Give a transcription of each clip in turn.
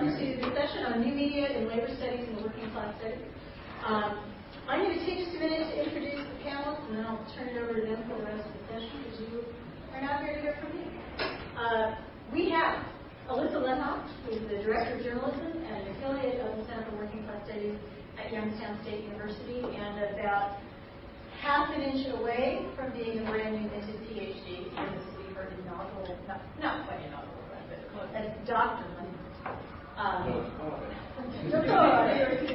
welcome to the session on new media in labor studies and working class studies. I'm going to take just a minute to introduce the panelists, and then I'll turn it over to them for the rest of the session, because you are not here to hear from me. We have Alyssa Lenhoff, who is the Director of Journalism and an affiliate of the Center for Working Class Studies at Youngstown State University, and about half an inch away from being a brand new minted PhD in the city for inaugural, not quite inaugural, but close, as Dr. Lenhoff. I'm not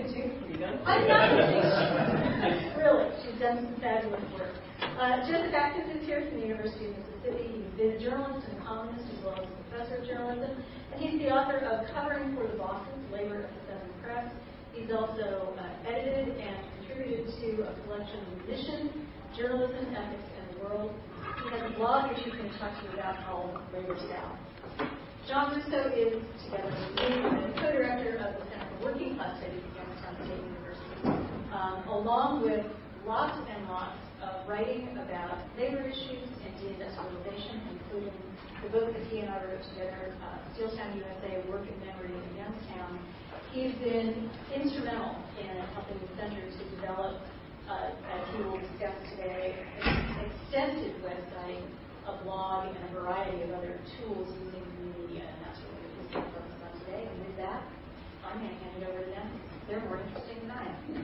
really. She's done some fabulous work. Joseph Atkins is here from the University of Mississippi. He's been a journalist and columnist as well as a professor of journalism, and he's the author of Covering for the Bosses, Labor at the Southern Press. He's also edited and contributed to a collection of Mission, Journalism, Ethics, and the World. He has a blog which you can talk to about called Labor South. John Russo is, together with me, the co-director of the Center for Working Class Studies at Youngstown State University, along with lots and lots of writing about labor issues and deindustrialization, including the book that he and I wrote together, Steeltown USA, Work and Memory in Youngstown. He's been instrumental in helping the center to develop, as he will discuss today, an extensive website, a blog, and a variety of other tools using new media, and that's what we're going to focus on today. And with that, I'm going to hand it over to them. They're more interesting than I am.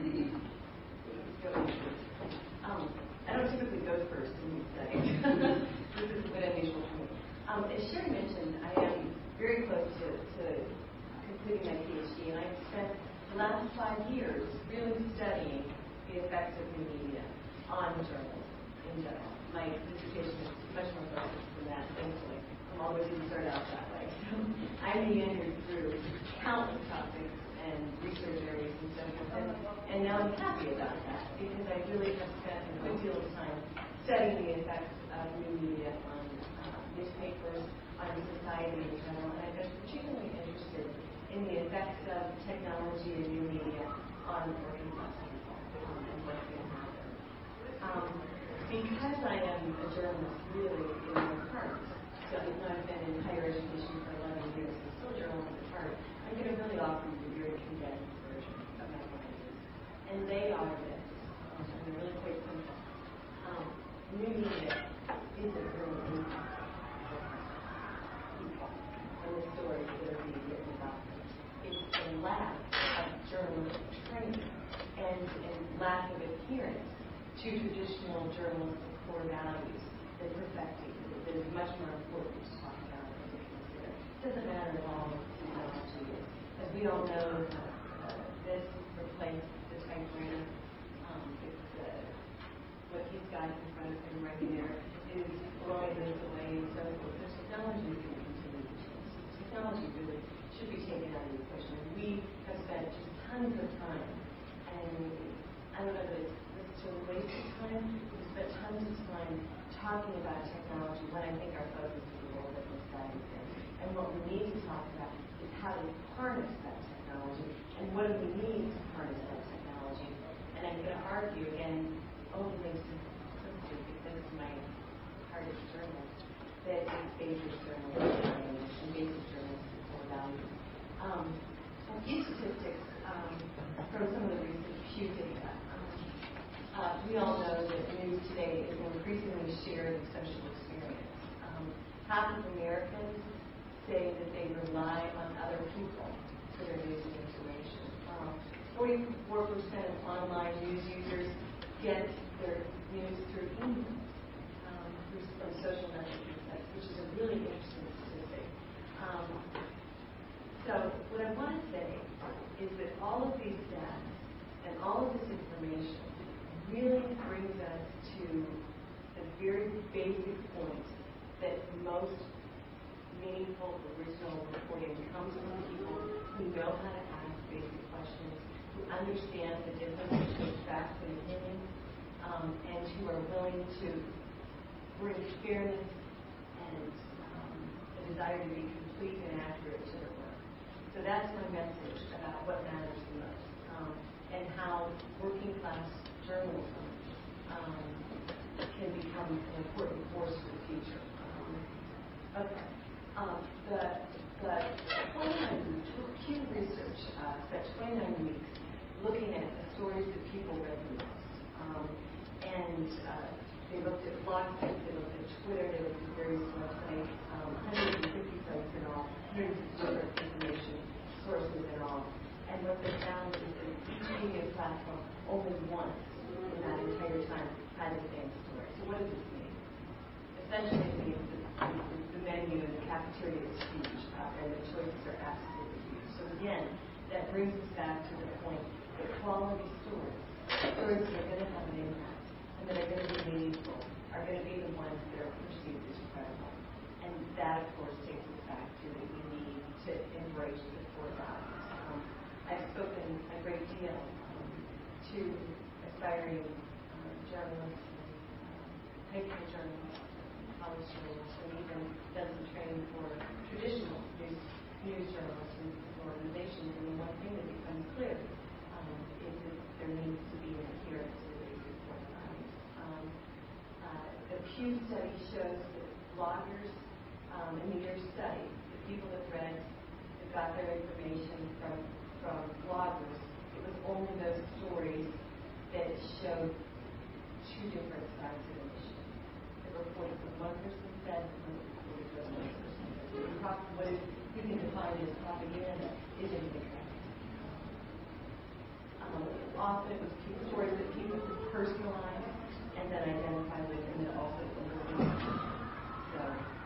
I don't typically go first in these settings. This is a bit unusual for me. As Sherry mentioned, I am very close to completing my PhD, and I've spent the last 5 years really studying the effects of new media on journalism in general. My dissertation is much more focused than that, thankfully. I'm always going to start out that way. So I meandered through countless topics and research areas and so forth. And now I'm happy about that because I really have spent a good deal of time studying the effects of new media on newspapers, on society in general. And I've been particularly interested in the effects of technology and new media on working class people and what's going to happen. Because I am a journalist really in my heart, so even though I've been in higher education for 11 years, I'm still a journalist at heart, I'm going to really offer you a very condensed version of my findings. And they are this. They're really quite simple. New media isn't really people and the stories that are being written about them. It's a lack of journalistic training and lack of adherence to traditional journalistic core values that perfecting that is much more important to talk about and to consider. It doesn't matter at all what technology is. As we all know, this replaced the typewriter. What he's got in front of him right there is blowing this away and so forth. The technology is going to continue to change. Technology really should be taken out of the equation. We have spent just tons of time, and I don't know that it's a waste of time. We've spent tons of time talking about technology when I think our focus is the role that this guy is in. And what we need to talk about is how to harness that technology, and what do we need to harness that technology. And I'm going to argue again, only simply because my heart is journalist, that it's basic journalism and basic journalistic core values. A few statistics from some of the recent Pew data. We all know that news today is an increasingly shared social experience. Half of Americans say that they rely on other people for their news and information. 44% of online news users get their news through email, from social networking sites, which is a really interesting statistic. So what I want to say is that all of these stats and all of this information really brings us to the very basic point that most meaningful original reporting comes from people who know how to ask basic questions, who understand the difference between facts and opinions, and who are willing to bring fairness and a desire to be complete and accurate to their work. So that's my message about what matters the most, and how working class journalism can become an important force for the future. Okay. The point I'm spent 29 weeks looking at the stories that people read the most. They looked at blog sites, they looked at Twitter, they looked at various websites, 150 sites in all, hundreds of different information sources in all. And what they found is that each media platform only once in that entire time had the same story. So what does this mean? Essentially it means that the menu in the cafeteria is huge, and the choices are absolutely huge. So again, that brings us back to the point that quality stories that are going to have an impact and that are going to be meaningful, are going to be the ones that are perceived as credible. And that, of course, takes us back to that we need to embrace the core values. I've spoken a great deal to aspiring journalists, high school journalists, college journalists, and even done some training for traditional news journalists and organizations. And the one thing that becomes clear is that there needs to be an adherence to the basic core values. The Pew study shows that bloggers, in the year study, the people that got their information from bloggers, it was only those stories that showed two different sides of an issue. They reported what one person said and reported what another person said. What we can define as propaganda is incorrect. Often it was stories that people could personalize and then identify with, and then also overlook. So,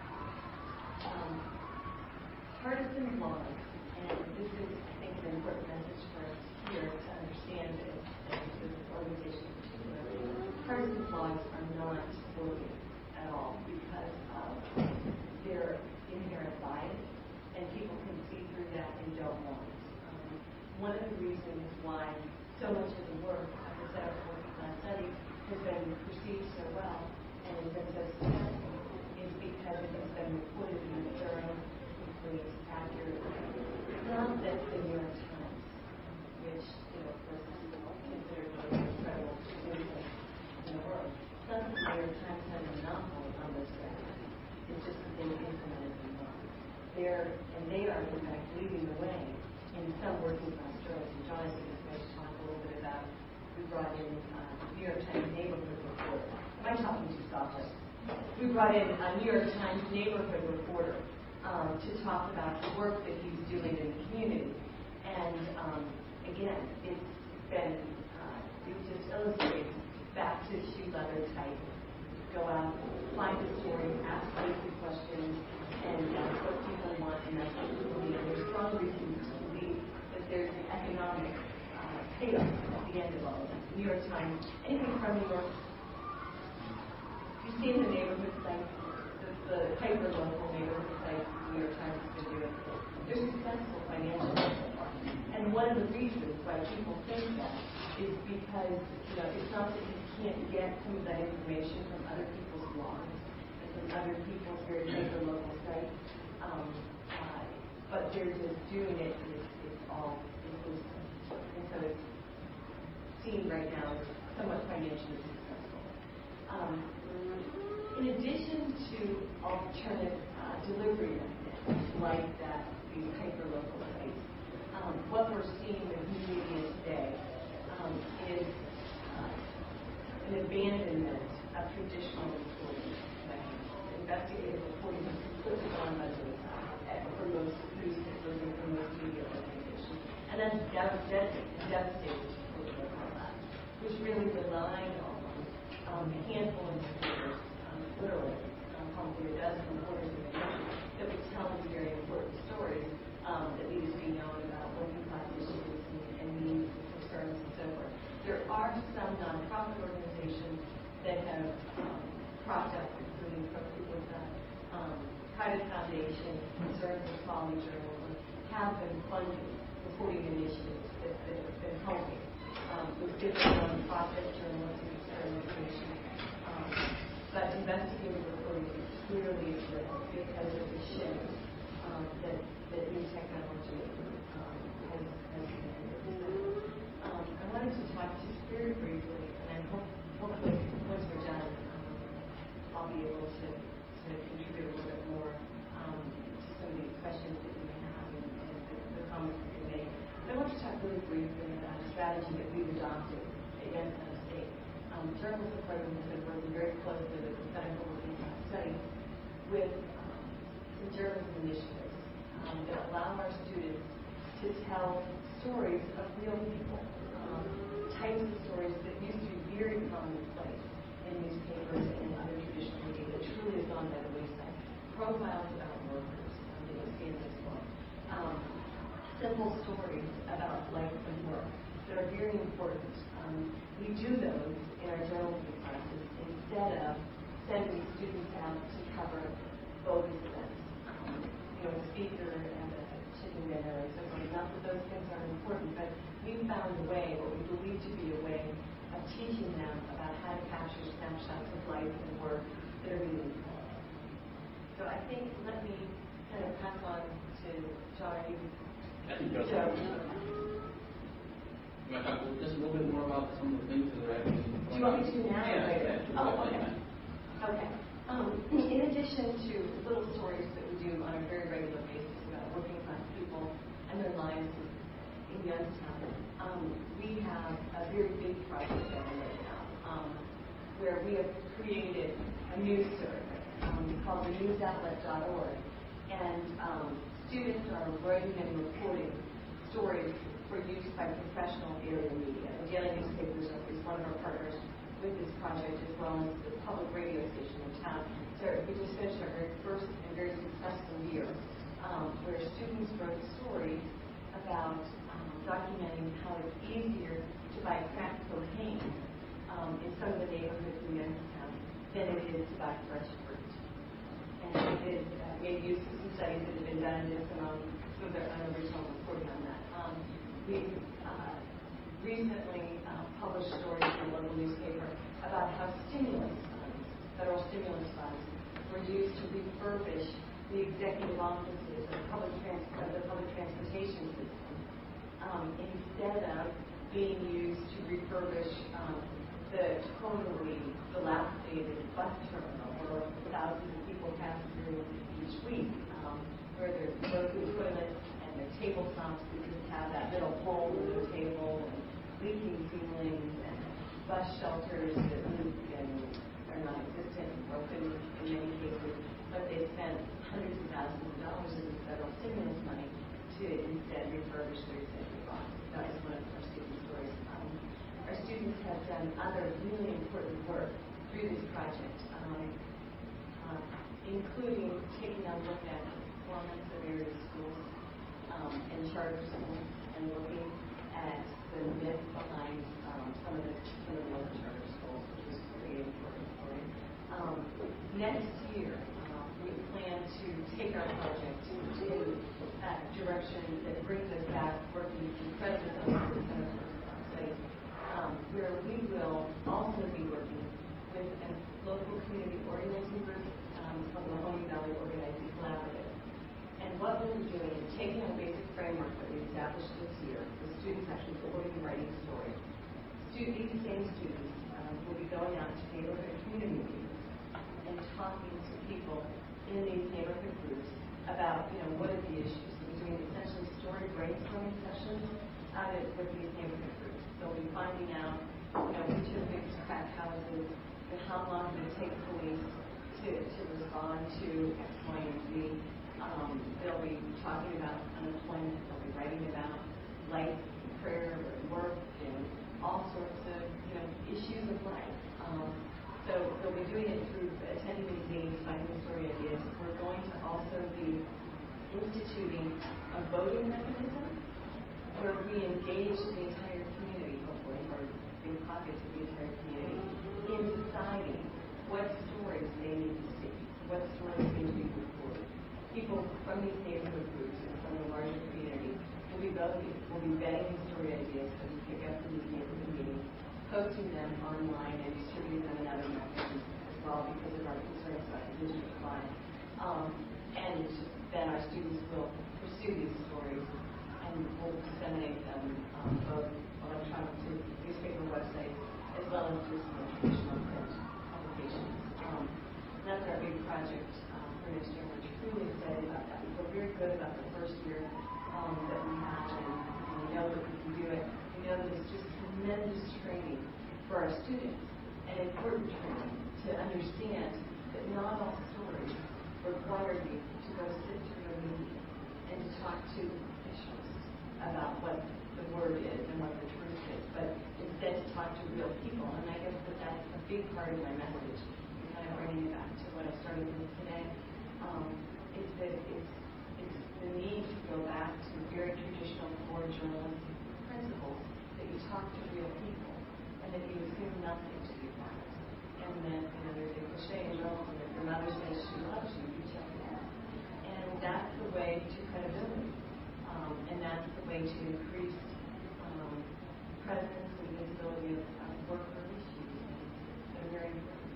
partisan blogs, and this is, I think, an important message for us here to understand as this organization in particular. Partisan blogs are not working at all because of their inherent bias, and people can see through that and don't want it. One of the reasons why so much of the work of the Center for Working-Class Studies has been perceived so well and has been so successful is because it has been reported in a thorough, complete, accurate way. Not that the New York Times, which, of course, is considered one of the most credible news in the world, it's not that the New York Times has a monopoly on those strategies. It's just that they've implemented them well. They are, in fact, leading the way in some working-class journals. And Jonathan is going to talk a little bit about, we brought in New York Times neighborhood reporter. Am I talking too softly? We brought in a New York Times neighborhood reporter to talk about the work that he's doing in the community. And again, it's been, it just illustrates back to shoe leather type. Go out, find a story, ask basic questions, and that's what people want, and that's what people need. And there's strong reasons to believe that there's an economic payoff at the end of all of this. New York Times, anything from New York, you've seen the neighborhood sites, the hyper-local neighborhood sites the New York Times has been doing. They're successful financially so far. And one of the reasons why people think that is because, it's not that you can't get some of that information from other people's blogs and from other people's very hyper-local sites, but they're just doing it and it's all inclusive. And so it's seen right now as somewhat financially successful. In addition to alternative delivery methods like that, these hyper-local sites, what we're seeing in new media today is an abandonment of traditional reporting methods. Investigative reporting is completely gone by the wayside for most newspapers and for most media organizations. And that's devastating to look at that, which really relied on a handful of reporters, literally, probably a dozen reporters in the country, that would tell these very important stories that needed to be known about working-class issues and needs and concerns and so forth. There are some nonprofit organizations that have cropped up, including with the private foundation, Concerns of Quality Journalism, have been funding reporting initiatives that have been helping with different nonprofit journalism experimentation. But investigative reporting is clearly a risk because of the shift that new technology has made. I wanted to talk just very briefly, and hopefully once we're done, I'll be able to contribute a little bit more to some of these questions that you may have and the comments that you make. But I want to talk briefly about a strategy that we've adopted at Youngstown State. Journalism program has been working very closely with the Center for Working Class Studies with some journalism initiatives that allow our students to tell stories of real people, types of stories that used to be very commonplace in newspapers and in other traditional media that truly has gone by the wayside. Profiles about workers that you'll see in this book. Simple stories about life and work that are very important. We do those in our journalism classes instead of sending students out to cover bogus events. A speaker and a chicken dinner and so forth. Not that those things aren't important, but we found a way, what we believe to be a way of teaching them about how to capture snapshots of life and work that are meaningful. So I think, let me kind of pass on to John. You want to talk just a little bit more about some of the things that are actually going on? Do you want me to now? Yeah. Oh, okay. Okay. In addition to little stories that we do on a very regular basis about working class people and their lives in Youngstown, we have a very big project going right now where we have created a news service called thenewsoutlet.org, and students are writing and reporting stories for use by professional area media. The Daily Newspapers is one of our partners with this project, as well as the public radio station in town. So we just finished our very first and very successful year where students wrote stories about documenting how it's easier to buy crack cocaine in some of the neighborhoods in Youngstown than it is to buy fresh fruit. And we made use of some studies that have been done in this and on some of their unoriginal reporting on that. We've recently published stories in a local newspaper about how federal stimulus funds, were used to refurbish the executive offices of the public transportation system instead of being used to refurbish the totally dilapidated bus terminal where thousands of people pass through each week, where there's broken toilets and their tabletops that just have that little hole in the table, and leaking ceilings, and bus shelters that leak and are non-existent, broken in many cases, but they spent hundreds of thousands of dollars in federal stimulus money to instead refurbish their executive office. That was one of our student stories. Our students have done other really important work through this project, including taking a look at the performance of area schools and charter schools, and looking at the myth behind some of the local charter schools, which is really important for you. Next year, we plan to take our project in a direction that brings us back working incredibly closely with the Center for Working Class Studies, where we will also be working with a local community organizing group from the Mahoning Valley Organizing Collaborative. And what we'll be doing is taking a basic framework that we established this year, the students actually reporting and writing stories. These same students will be going out to neighborhood community meetings and talking to people in these neighborhood groups about, what are the issues. We're doing essentially story brainstorming sessions with these neighborhood groups. They'll be finding out, which of the big crack houses, and how long it takes police to respond to X, Y, and Z. They'll be talking about unemployment. They'll be writing about life, prayer, work, and all sorts of issues of life. So they'll be doing it through attending these meetings, finding story ideas. We're going to also be instituting a voting mechanism where we engage the entire community, hopefully, or in pockets of the entire community, in deciding what stories they need to see, what stories need to be reported. People from these neighborhood groups and from the larger community will be voting, will be vetting these story ideas that we pick up from these neighborhood meetings, posting them online and distributing them in other mechanisms as well because of our concerns about the digital divide. And then our students will pursue these stories and will disseminate them both electronic to newspaper websites as well as through some traditional print publications. That's our big project for next year. We're truly excited about that. We feel very good about the first year that we have in We know that we can do it. We know that it's just tremendous training for our students and important training to understand that not all stories require you to go sit through a meeting and to talk to officials about what the word is and what the truth is, but instead to talk to real people. And I guess that that's a big part of my message, and kind of bringing it back to what I started with today, is that it's the need to go back to very traditional core journalistic principles, that you talk to real people, and that you assume nothing to be honest. And then, there's a cliche in journalism that your mother says she loves you, you check it out. And that's the way to credibility. And that's the way to increase presence and visibility of worker issues that are very important.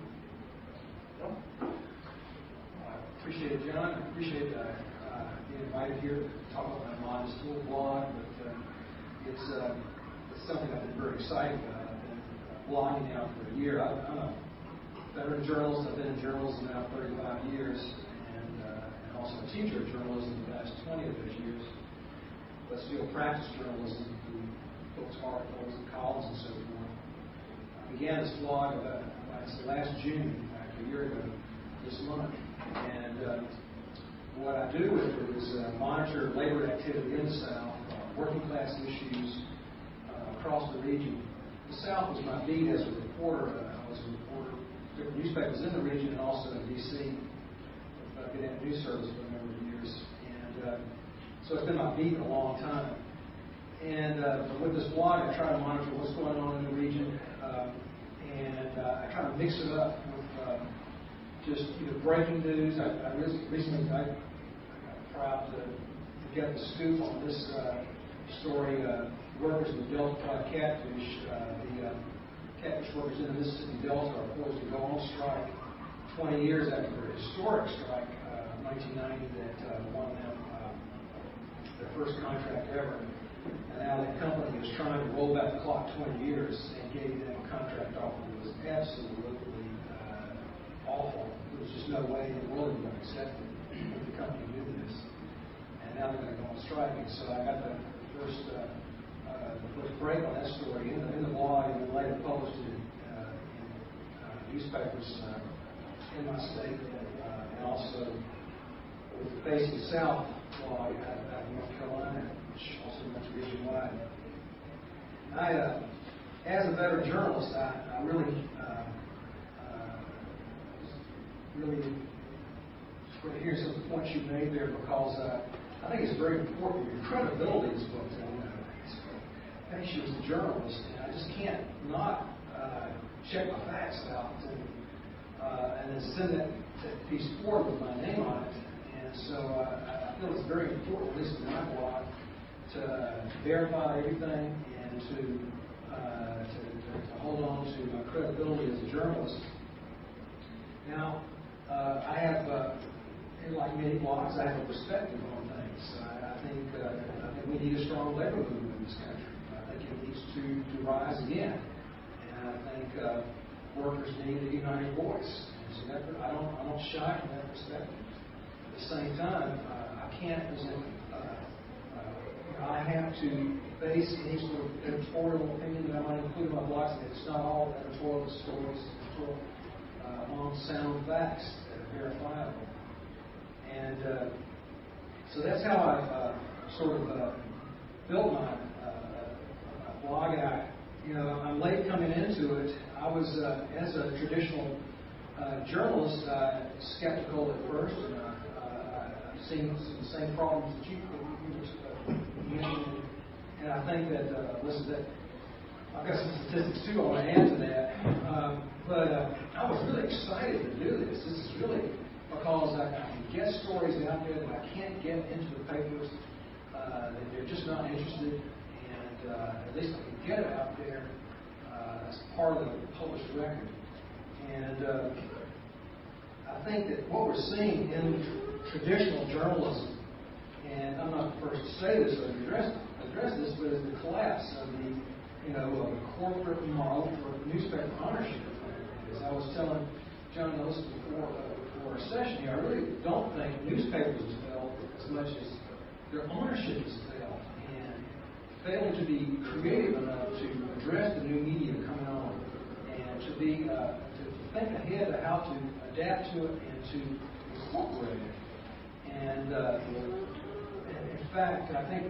I appreciate it, John. I appreciate being invited here to talk about my Modern School blog, but it's something I've been very excited about. I've been blogging now for a year. I'm a veteran journalist. I've been in journalism now 35 years, and also a teacher of journalism the last 20 of those years. But still practice journalism through books, articles, and columns, and so forth. I began this blog last June, a year ago this month, and what I do with it is monitor labor activity in the South, working class issues across the region. The South was my beat as a reporter. I was a reporter for different newspapers in the region and also in D.C. I've been in the news service for a number of years. And so it's been my beat in a long time. And with this blog, I try to monitor what's going on in the region, and I try to mix it up with just breaking news. I recently got proud to get the scoop on this story. Workers in the Delta Tribe Catfish, the catfish workers in the Mississippi Delta are forced to go on strike 20 years after their historic strike, 1990, that won them their first contract ever. And now the company is trying to roll back the clock 20 years and gave them a contract offer that was absolutely awful. There was just no way in the world they would accept it if the company knew this. And now they're going to go on strike. And so I got the first break on that story in the blog, and then later published it in newspapers in my state, and also with the Facing South blog out of North Carolina, which also runs region-wide. As a veteran journalist, I really want to hear some of the points you made there, because I think it's very important. Your credibility is what makes you as a journalist, and I just can't not check my facts out and then send that piece forward with my name on it. And so I feel it's very important, at least in my blog, to verify everything and to hold on to my credibility as a journalist. Now, I have, like many blogs, I have a perspective on things. I think we need a strong labor movement in this country. I think it needs to rise again, and I think workers need a united voice. And so I don't shy from that perspective. At the same time, I can't present. I have to base any sort of editorial opinion that I might include in my blogs. It's not all editorial stories. Editorial on sound facts that are verifiable. And so that's how I sort of built my blog. And I'm late coming into it. I was, as a traditional journalist, skeptical at first, and I've seen the same problems that you mentioned. And I think that, I've got some statistics too I want to add to that. But I was really excited to do this. This is really because I can get stories out there that I can't get into the papers, that they're just not interested, and at least I can get it out there as part of the published record. And I think that what we're seeing in traditional journalism, and I'm not the first to say this or address this, but is the collapse of the corporate model for newspaper ownership. As I was telling John Ellis before our session here, I really don't think newspapers have failed as much as their ownership has failed. And failing to be creative enough to address the new media coming on, and to think ahead of how to adapt to it and to incorporate it. And in fact, I think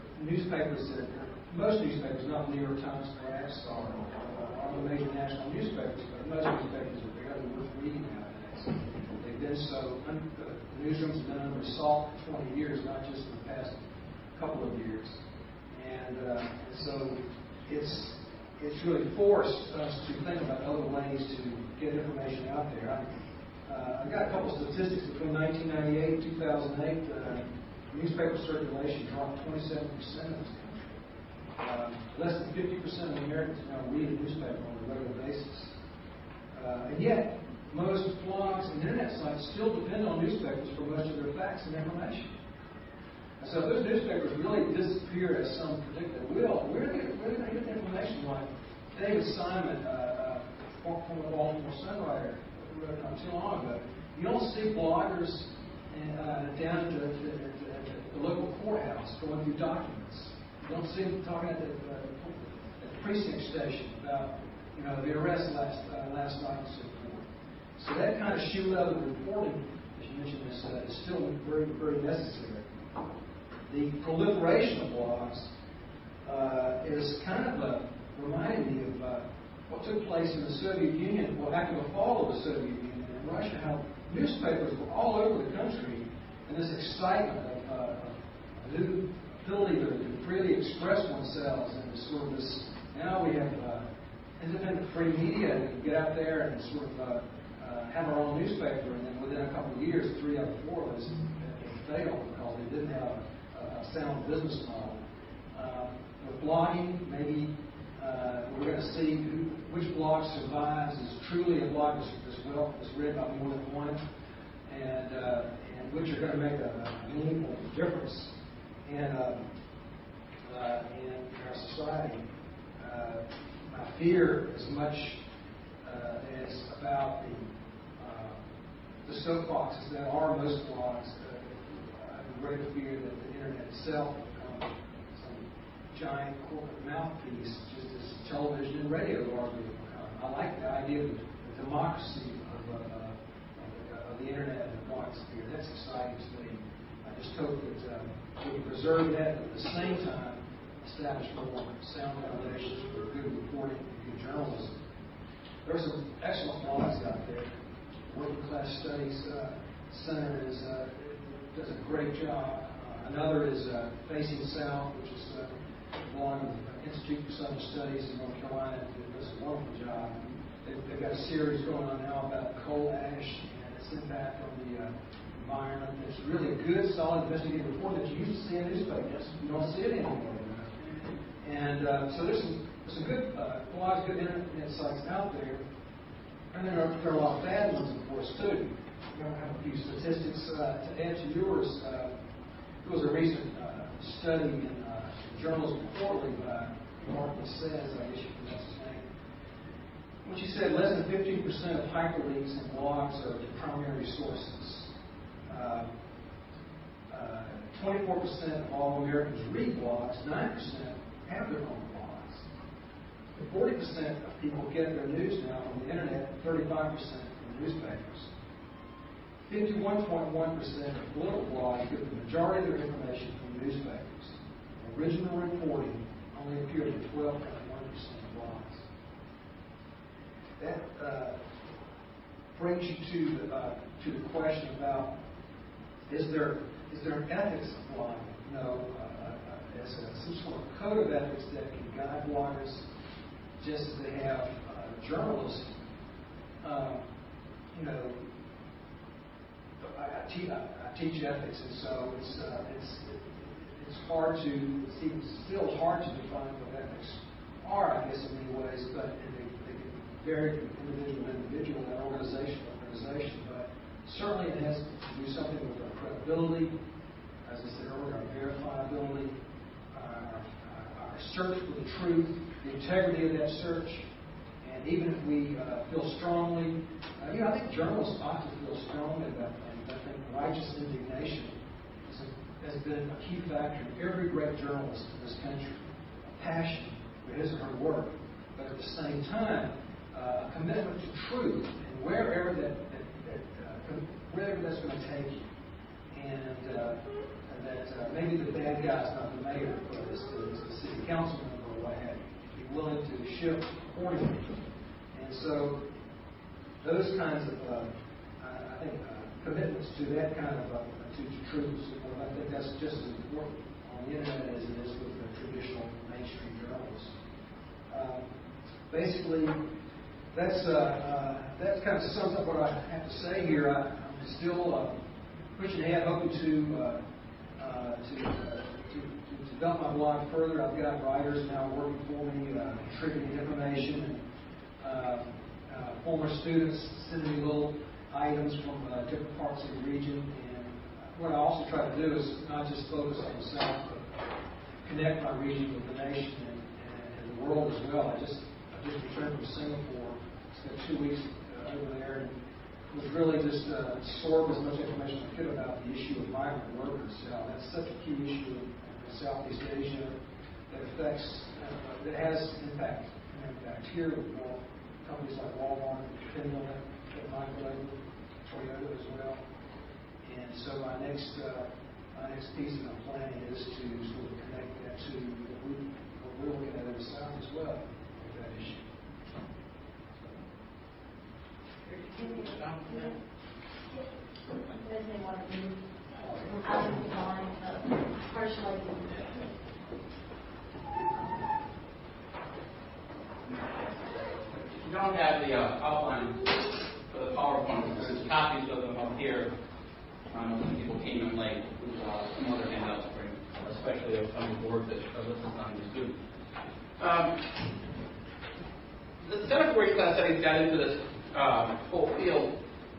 most newspapers, not the New York Times perhaps, are the major national newspapers, but most newspapers are barely worth reading nowadays. They've been the newsrooms have been under assault for 20 years, not just in the past couple of years. And so it's really forced us to think about other ways to get information out there. I've got a couple of statistics between 1998 and 2008. Newspaper circulation dropped 27% of this country. Less than 50% of Americans now read a newspaper on a regular basis. And yet, most blogs and internet sites still depend on newspapers for most of their facts and information. And so if those newspapers really disappear, as some predict they will, we're going to get information like David Simon, former Baltimore Sun writer, wrote not too long ago. You don't see bloggers down at the local courthouse going through documents. You don't see them talking at the precinct station about the arrest last night and so forth. So that kind of shoe leather reporting, as you mentioned, is still very, very necessary. The proliferation of blogs is kind of reminding me of what took place in the Soviet Union, after the fall of the Soviet Union and Russia, how newspapers were all over the country, and this excitement of a new ability to freely express oneself, and sort of this. Now we have independent free media that can get out there and sort of have our own newspaper, and then within a couple of years, 3 out of 4 of us failed because they didn't have a sound business model. With blogging, maybe we're going to see which blog survives as truly a blog that's read by more than one, and which are going to make a meaningful difference in our society. My fear, as much as about the soapboxes that are most blogs, I have a great fear that the internet itself will become some giant corporate mouthpiece, just as television and radio are going to become. I like the idea of the democracy of the internet and the blogosphere. That's exciting to me. I just hope that we can preserve that, but at the same time establish more sound foundations for good reporting and good journalism. There are some excellent blogs out there. Working Class Studies Center does a great job. Another is Facing South, which is a blog of the Institute for Southern Studies in North Carolina. It does a wonderful job. They've got a series going on now about coal ash and its impact on the environment. It's really a good, solid investigative report that you used to see in newspapers. You don't see it anymore. And so there's some good blogs, good internet sites out there. And there are a lot of bad ones, of course, too. I have a few statistics to add to yours. There was a recent study in Journalism Quarterly by Mark Says, I guess you can pronounce his name, which he said less than 15% of hyperlinks and blogs are the primary sources. 24% of all Americans read blogs, 9% have their own blogs. 40% of people get their news now from the internet, 35% from newspapers. 51.1% of political blogs get the majority of their information from newspapers. Original reporting only appeared in 12.1% of blogs. That brings you to the question about is there an ethics of blogging? As some sort of code of ethics that can guide bloggers, just as they have journalists. I teach ethics, and so it's hard to, it's still hard to define what ethics are, I guess, in many ways, but they can vary from individual to individual and organization to organization. But certainly it has to do something with our credibility, as I said earlier, our verifiability, our search for the truth, the integrity of that search, and even if we feel strongly, I think journalists ought to feel strongly about things. I think righteous indignation has been a key factor in every great journalist in this country. passion for his or her work, but at the same time, a commitment to truth and wherever that's going to take you. And that maybe the bad guy's not the mayor, but it's the city councilman or what have you. Be willing to shift accordingly. And so those kinds of, I think, commitments to that kind of to truth and support, I think that's just as important on the internet as it is with the traditional mainstream journalists. Basically, that kind of sums up what I have to say here. I'm still pushing ahead, hoping to develop my blog further. I've got writers now working for me, contributing information, and former students sending me little items from different parts of the region. And what I also try to do is not just focus on the South, but connect my region with the nation and the world as well. I just returned from Singapore. Spent 2 weeks over there, and was really just absorb as much information as I could about the issue of migrant workers. That's such a key issue in Southeast Asia that affects, that has impact here with companies like Walmart, Finland, that migrate, Toyota as well. And so my next piece that I'm planning is to sort of connect that to what we're looking at in the South as well with that issue. Does they want to move out of the line of partially? You don't have the outline for the PowerPoint. There's copies of them up here. Some people came in late with some other handouts, especially of some of the work that listed on the students. The Center for Working Class Studies got into this whole field,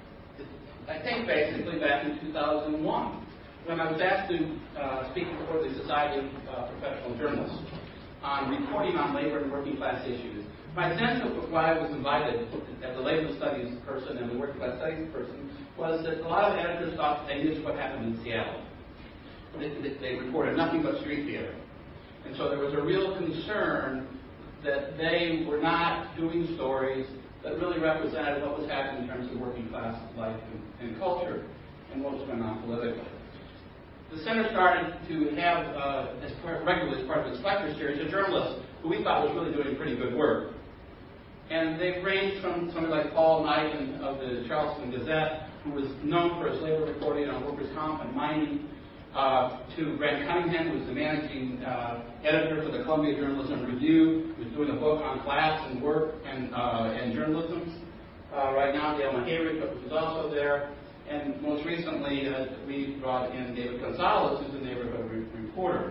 I think, basically back in 2001, when I was asked to speak before the Society of Professional Journalists on reporting on labor and working class issues. My sense of why I was invited as a labor studies person and a working class studies person was that a lot of editors thought they knew what happened in Seattle. They reported nothing but street theater. And so there was a real concern that they were not doing stories that really represented what was happening in terms of working class life and culture and what was going on politically. The center started to have, regularly as part of its lecture series, a journalist who we thought was really doing pretty good work. And they've ranged from somebody like Paul Knight of the Charleston Gazette, who was known for his labor reporting on workers' comp and mining, to Grant Cunningham, who was the managing editor for the Columbia Journalism Review, who's doing a book on class and work and journalism. Right now, Dale Mahary, who's also there. And most recently, we brought in David Gonzalez, who's a neighborhood reporter.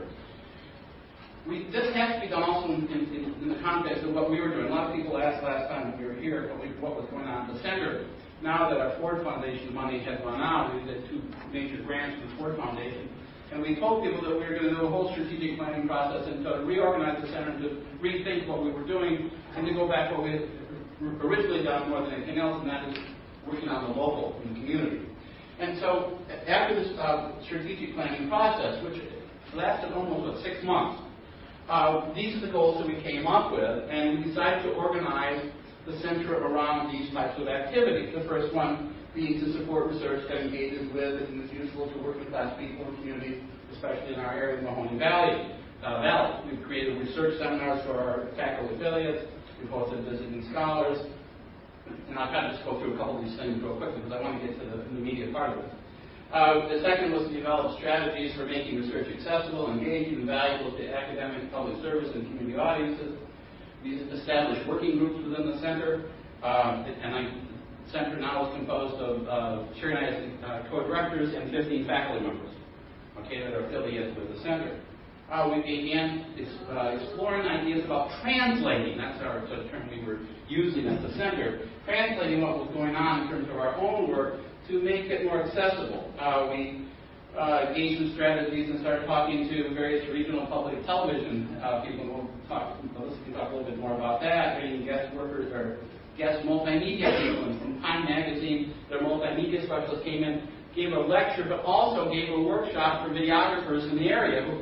This has to be done also in the context of what we were doing. A lot of people asked last time when we were here what was going on at the center. Now that our Ford Foundation money has run out, we did 2 major grants from the Ford Foundation, and we told people that we were going to do a whole strategic planning process and to reorganize the center, to rethink what we were doing, and to go back to what we had originally done more than anything else, and that is working on the local and the community. And so after this strategic planning process, which lasted almost 6 months, these are the goals that we came up with, and we decided to organize the center around these types of activities. The first one being to support research that engages with and is useful to working class people and communities, especially in our area of Mahoning Valley. We've created research seminars for our faculty affiliates. We've hosted visiting scholars. And I'll kind of just go through a couple of these things real quickly because I want to get to the immediate part of it. The second was to develop strategies for making research accessible, engaging, and valuable to academic, public service, and community audiences. We established working groups within the center, the center now is composed of Sherry and I as co-directors and 15 faculty members, that are affiliated with the center. We began exploring ideas about translating, that's our term we were using at the center, translating what was going on in terms of our own work to make it more accessible. We engaged in strategies and started talking to various regional public television people. We'll talk a little bit more about that. Bringing guest workers or guest multimedia people. And from Time Magazine, their multimedia specialist came in, gave a lecture, but also gave a workshop for videographers in the area who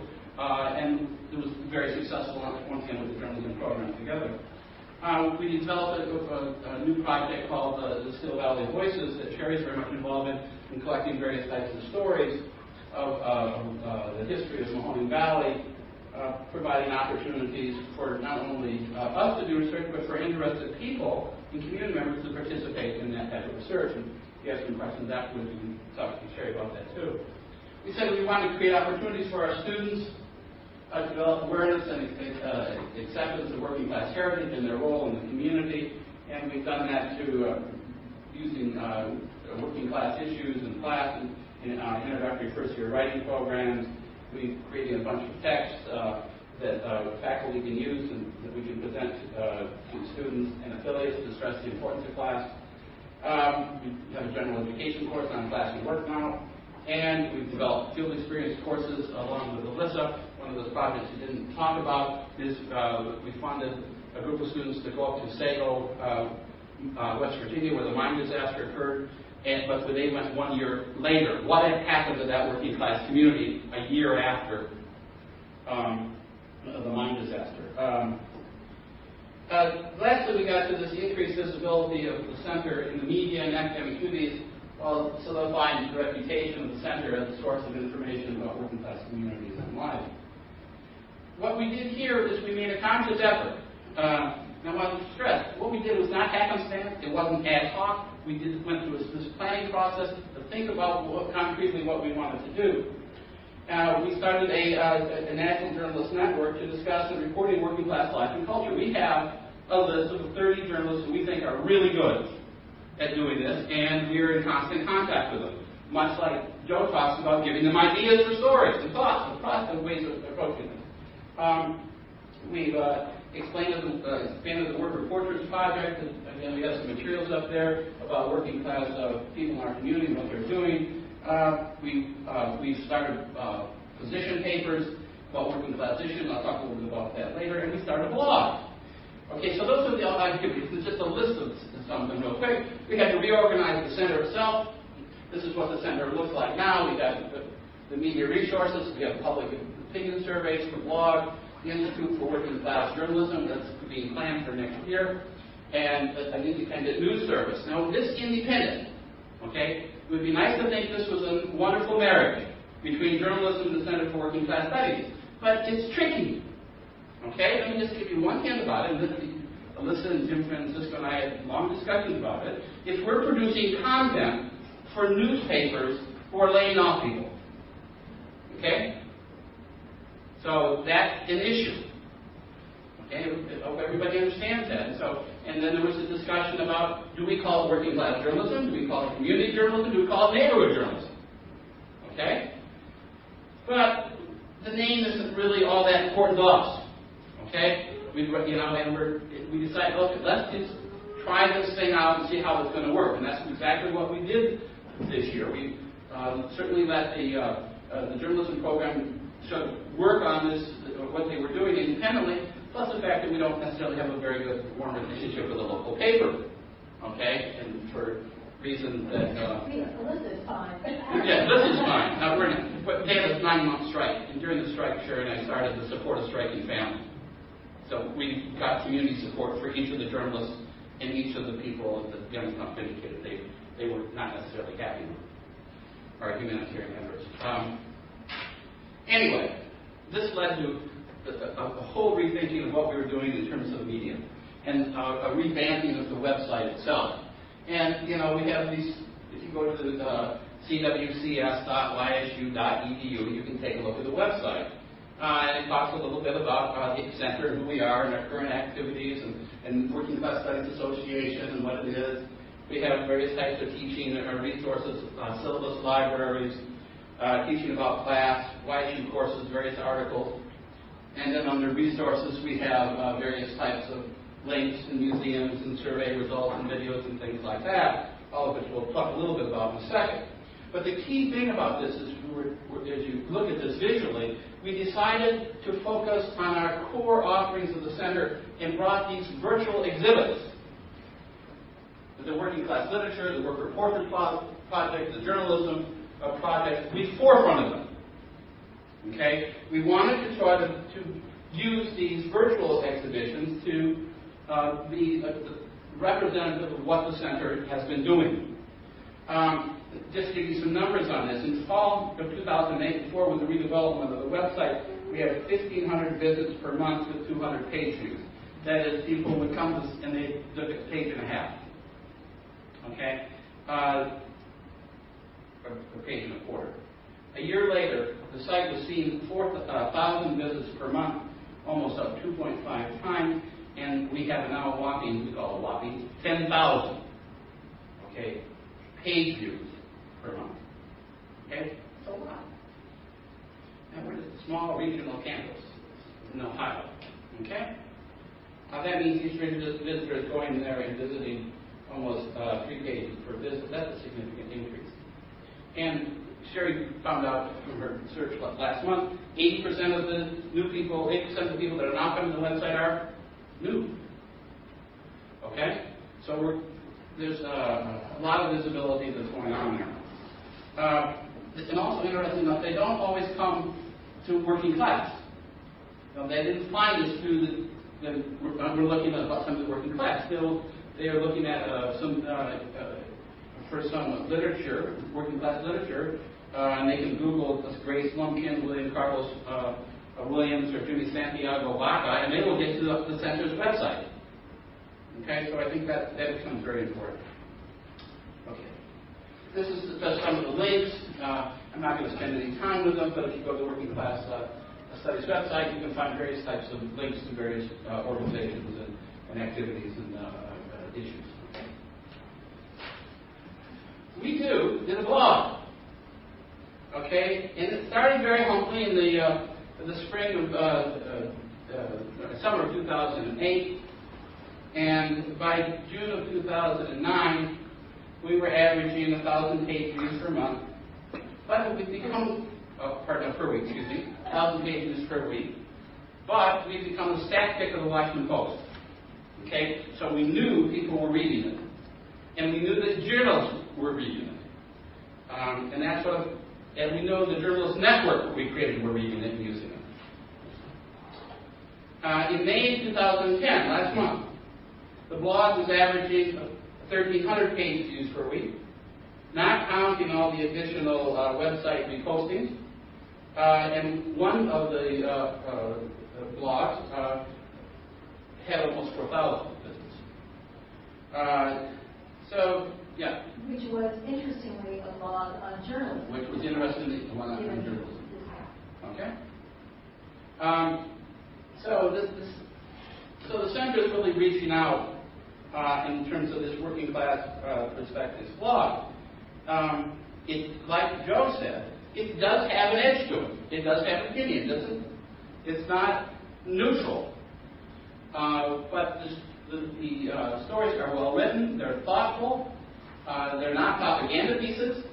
and it was very successful once again with the journalism program together. We developed a new project called the Still Valley Voices that Sherry's very much involved in collecting various types of stories of the history of Mahoning Valley, providing opportunities for not only us to do research, but for interested people and community members to participate in that type of research. And if you have some questions afterwards, we can talk to Sherry about that too. We said we wanted to create opportunities for our students to develop awareness and acceptance of working class heritage and their role in the community, and we've done that through using working class issues in class and in our introductory first year writing programs. We've created a bunch of texts that faculty can use and that we can present to students and affiliates to stress the importance of class. We have a general education course on class and work now, and we've developed field experience courses along with Alyssa. One of those projects we didn't talk about is we funded a group of students to go up to Sago, West Virginia, where the mine disaster occurred, but they went 1 year later. What had happened to that working class community a year after the mine disaster? Lastly, we got to this increased visibility of the center in the media and academic communities, while solidifying the reputation of the center as a source of information about working class communities and life. What we did here is we made a conscious effort. And I want to stress, what we did was not happenstance, it wasn't ad hoc. We went through this planning process to think about concretely what we wanted to do. We started a national journalist network to discuss and reporting working class life and culture. We have a list of 30 journalists who we think are really good at doing this, and we're in constant contact with them. Much like Joe talks about giving them ideas for stories and thoughts and ways of approaching them. We've expanded the Work Reporters Project. Again, we have some materials up there about working class people in our community and what they're doing. We've started position papers about working class issues. I'll talk a little bit about that later. And we started a blog. Okay, so those are the activities. It's just a list of some of them real quick. We had to reorganize the center itself. This is what the center looks like now. We got the media resources. We have public opinion surveys for blog, the Institute for Working Class Journalism that's being planned for next year, and an independent news service. Now, this independent, okay, it would be nice to think this was a wonderful marriage between journalism and the Center for Working Class Studies, but it's tricky. Okay, let me just give you one hint about it. Alyssa and Jim Francisco and I had long discussions about it. If we're producing content for newspapers who are laying off people, okay? So that's an issue. Okay, I hope everybody understands that. And then there was a discussion about, do we call it working class journalism? Do we call it community journalism? Do we call it neighborhood journalism? Okay? But the name isn't really all that important to us. Okay? We decided, okay, let's just try this thing out and see how it's going to work. And that's exactly what we did this year. We certainly let the journalism program work on this, what they were doing independently, plus the fact that we don't necessarily have a very good, warm relationship with a local paper. Okay? And for reasons that... Alyssa's fine. Yeah, this is fine. Now, but they had a 9-month strike. And during the strike, Sherry and I started to support a striking family. So we got community support for each of the journalists and each of the people that Youngstown indicated. They were not necessarily happy with our humanitarian efforts. Anyway, this led to a whole rethinking of what we were doing in terms of media and a revamping of the website itself. And, we have these, if you go to the cwcs.ysu.edu, you can take a look at the website. And it talks a little bit about the center, who we are, and our current activities, and Working Class Studies Association, and what it is. We have various types of teaching resources, syllabus libraries, teaching about class, YSU courses, various articles. And then under resources, we have various types of links and museums and survey results and videos and things like that, all of which we'll talk a little bit about in a second. But the key thing about this is, as you look at this visually, we decided to focus on our core offerings of the center and brought these virtual exhibits. The Working Class Literature, the Work Reporters Project, the Journalism Project, we forefronted them. Okay? We wanted to try to use these virtual exhibitions to be representative of what the center has been doing. Just to give you some numbers on this, in fall of 2008, before with the redevelopment of the website, we had 1,500 visits per month with 200 page views. That is, people would come to us and they look at a page and a half. Okay? A page and a quarter. A year later, the site was seeing 4,000 visits per month, almost up 2.5 times, and we have now a whopping, we call it a whopping, 10,000, okay, page views per month. Okay? It's a lot. And we're just a small regional campus in Ohio. Okay? That means these visitors going there and visiting almost 3 pages per visit. That's a significant increase. And Sherry found out from her search last month, 80% of the new people, 80% of the people that are not coming to the website are new. Okay? So there's a lot of visibility that's going on there. And also interesting enough, they don't always come to working class. They didn't find us through we're looking at some of the working class. They are looking at for some literature, working class literature, and they can Google Grace Lumpkin, William Carlos Williams, or Jimmy Santiago Baca, and they will get to the center's website. Okay, so I think that becomes very important. Okay, this is just some of the links. I'm not going to spend any time with them, but if you go to the Working Class Studies website, you can find various types of links to various organizations and activities and issues. We did a blog. Okay, and it started very humbly in the spring of summer of 2008, and by June of 2009, we were averaging 1,000 page views per month. But we've become, per week, 1,000 page views per week. But we've become the stack pick of the Washington Post. Okay, so we knew people were reading it, and we knew that journalists were reading it, and we know the journalist network that we created were reading it and using it. In May 2010, last month, the blog was averaging 1,300 page views per week, not counting all the additional website repostings. And one of the blogs had almost 4,000 visits. Yeah. Which was, interestingly, a blog on journalism. Which was interesting, the one on journalism. Okay. So the center is really reaching out in terms of this working class perspectives blog. Like Joe said, it does have an edge to it. It does have an opinion. It's not neutral. But the stories are well written. They're thoughtful. They're not propaganda pieces.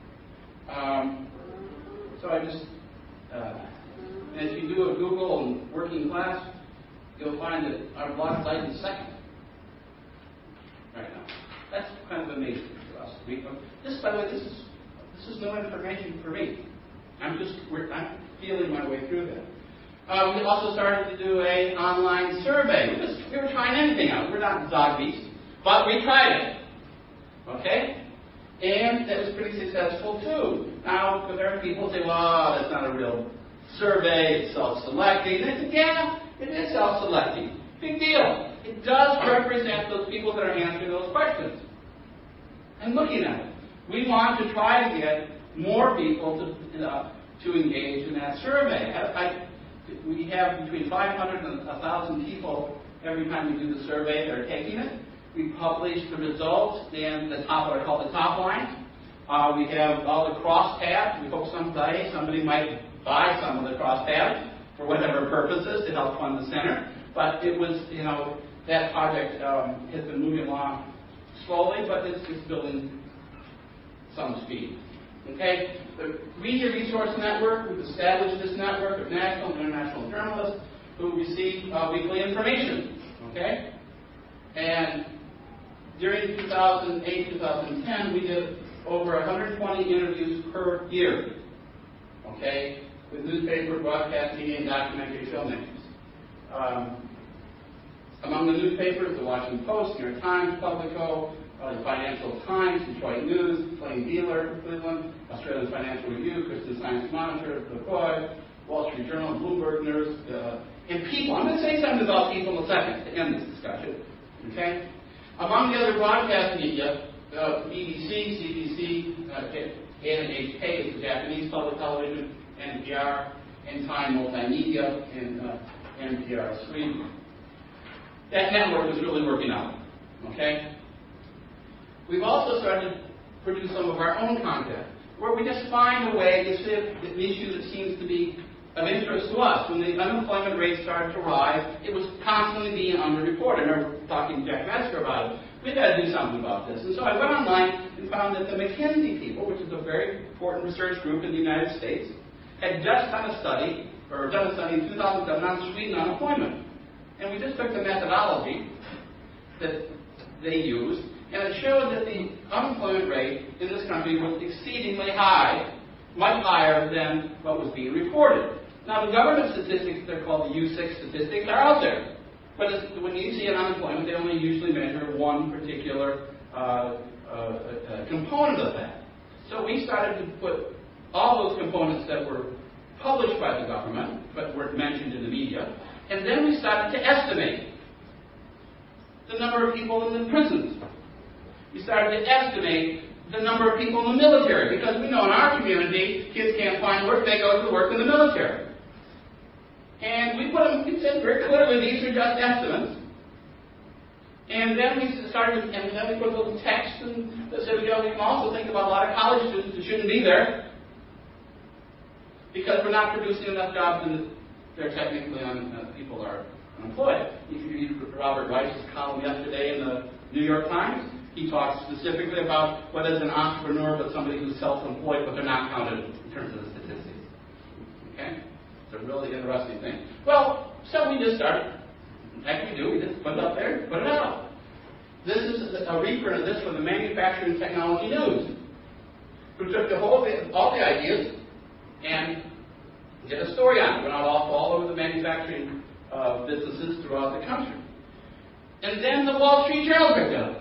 So I just, as you do a Google and working class, you'll find that our blog site is second right now. That's kind of amazing for us. By the way, this is no information for me. I'm feeling my way through that. We also started to do an online survey. We were trying anything out. We're not dog beasts, but we tried it. Okay? And it was pretty successful too. Now, because there are people who say, well, that's not a real survey, it's self-selecting. And I said, yeah, it is self-selecting. Big deal. It does represent those people that are answering those questions and looking at it. We want to try to get more people to engage in that survey. We have between 500 and 1,000 people every time we do the survey that are taking it. We publish the results in what are called the top lines. We have all the crosstabs. We hope someday somebody might buy some of the crosstabs for whatever purposes to help fund the center. But it was, that project has been moving along slowly, but it's building some speed. Okay? The Media Resource Network, we've established this network of national and international journalists who receive weekly information. Okay? And during 2008-2010, we did over 120 interviews per year. Okay? with newspaper, broadcast media, and documentary filmmakers. Among the newspapers, the Washington Post, New York Times, Publico, the Financial Times, Detroit News, Plain Dealer, Cleveland, Australian Financial Review, Christian Science Monitor, LaCroix, Wall Street Journal, Bloomberg News, and People. I'm going to say something about People in a second to end this discussion. Okay? Among the other broadcast media, BBC, CBC, NHK is the Japanese public television, NPR, and Time Multimedia, and NPR Sweden. That network is really working out. Okay? We've also started to produce some of our own content, where we just find a way to see an issue that seems to be of interest to us. When the unemployment rate started to rise, it was constantly being underreported. I remember talking to Jack Metzger about it. We've got to do something about this. And so I went online and found that the McKinsey people, which is a very important research group in the United States, had just done a study in 2007 on Sweden unemployment. And we just took the methodology that they used, and it showed that the unemployment rate in this country was exceedingly high, much higher than what was being reported. Now, the government statistics, they're called the U6 statistics, are out there. But when you see an unemployment, they only usually measure one particular component of that. So we started to put all those components that were published by the government, but weren't mentioned in the media, and then we started to estimate the number of people in the prisons. We started to estimate the number of people in the military, because we know in our community, kids can't find work, they go to work in the military. And we said very clearly, these are just estimates. And then we put a little text that said, we can also think about a lot of college students who shouldn't be there, because we're not producing enough jobs and they're technically people are unemployed. If you read Robert Rice's column yesterday in the New York Times, he talks specifically about what is an entrepreneur, but somebody who's self-employed, but they're not counted in terms of the statistics. Okay? It's a really interesting thing. Well, so we just started. Heck, we just put it up there, put it out. This is a reprint of this from the Manufacturing Technology News, who took all the ideas and did a story on it. Went out all over the manufacturing businesses throughout the country. And then the Wall Street Journal picked it up.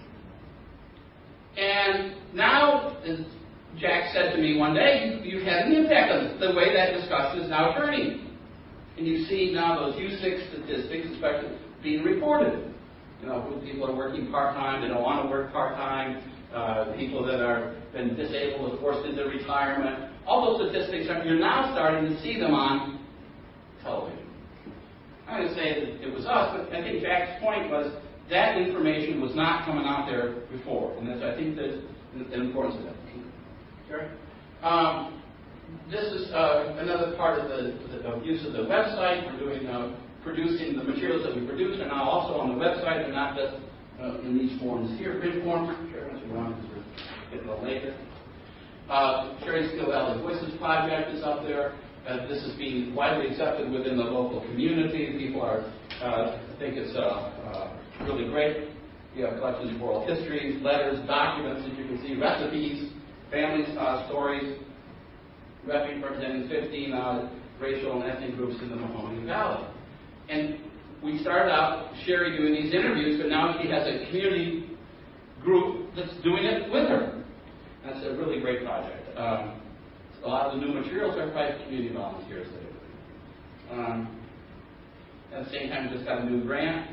And now, as Jack said to me one day, you've had an impact on the way that discussion is now turning. And you see now those U6 statistics, especially, being reported. People are working part-time, they don't want to work part-time, people that are been disabled or forced into retirement. All those statistics, you're now starting to see them on television. I'm going to say that it was us, but I think Jack's point was that information was not coming out there before, and I think there's an importance of that. Sure. This is another part of the use of the website. We're doing producing the materials that we produce are now also on the website. They're not just in these forms here, print forms. Sure, once we want, because we're getting a little later. Cherry Steel Valley Voices Project is up there. This is being widely accepted within the local community. People think it's really great. We have collections of oral histories, letters, documents, as you can see, recipes, family stories, representing 15 racial and ethnic groups in the Mahoning Valley. And we started out, Sherry doing these interviews, but now she has a community group that's doing it with her. That's a really great project. A lot of the new materials are by community volunteers that are doing. At the same time, we just got a new grant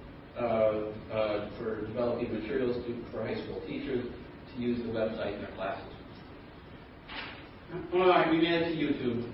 for developing materials for high school teachers to use the website in their classes. All right, we made it to YouTube.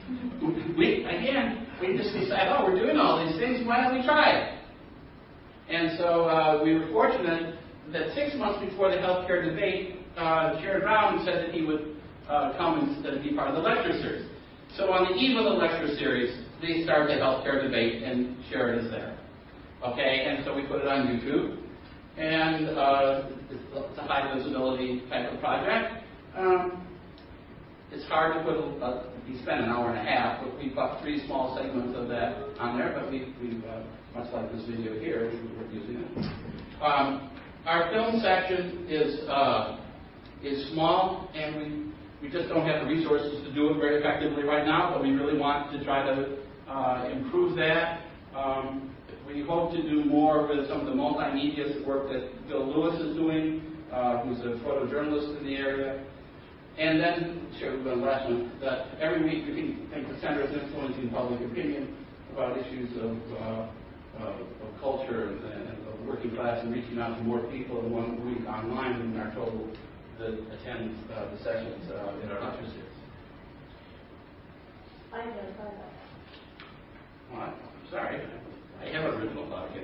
We just decided, we're doing all these things, why don't we try it? And so we were fortunate that 6 months before the healthcare debate, Sherrod Brown said that he would come and be part of the lecture series. So on the eve of the lecture series, they started the healthcare debate, and Sherrod is there. Okay, and so we put it on YouTube, and it's a high visibility type of project. It's hard to put we spent an hour and a half, but we put 3 small segments of that on there, but we've much like this video here, we're using it. Our film section is small, and We just don't have the resources to do it very effectively right now, but we really want to try to improve that. We hope to do more with some of the multimedia work that Bill Lewis is doing, who's a photojournalist in the area. And then, the last one, that every week we think the center is influencing public opinion about issues of culture and of working class and reaching out to more people in 1 week online than our total that attend the sessions in our lecture series. I never thought that. Well, I'm sorry. I have an original thought again.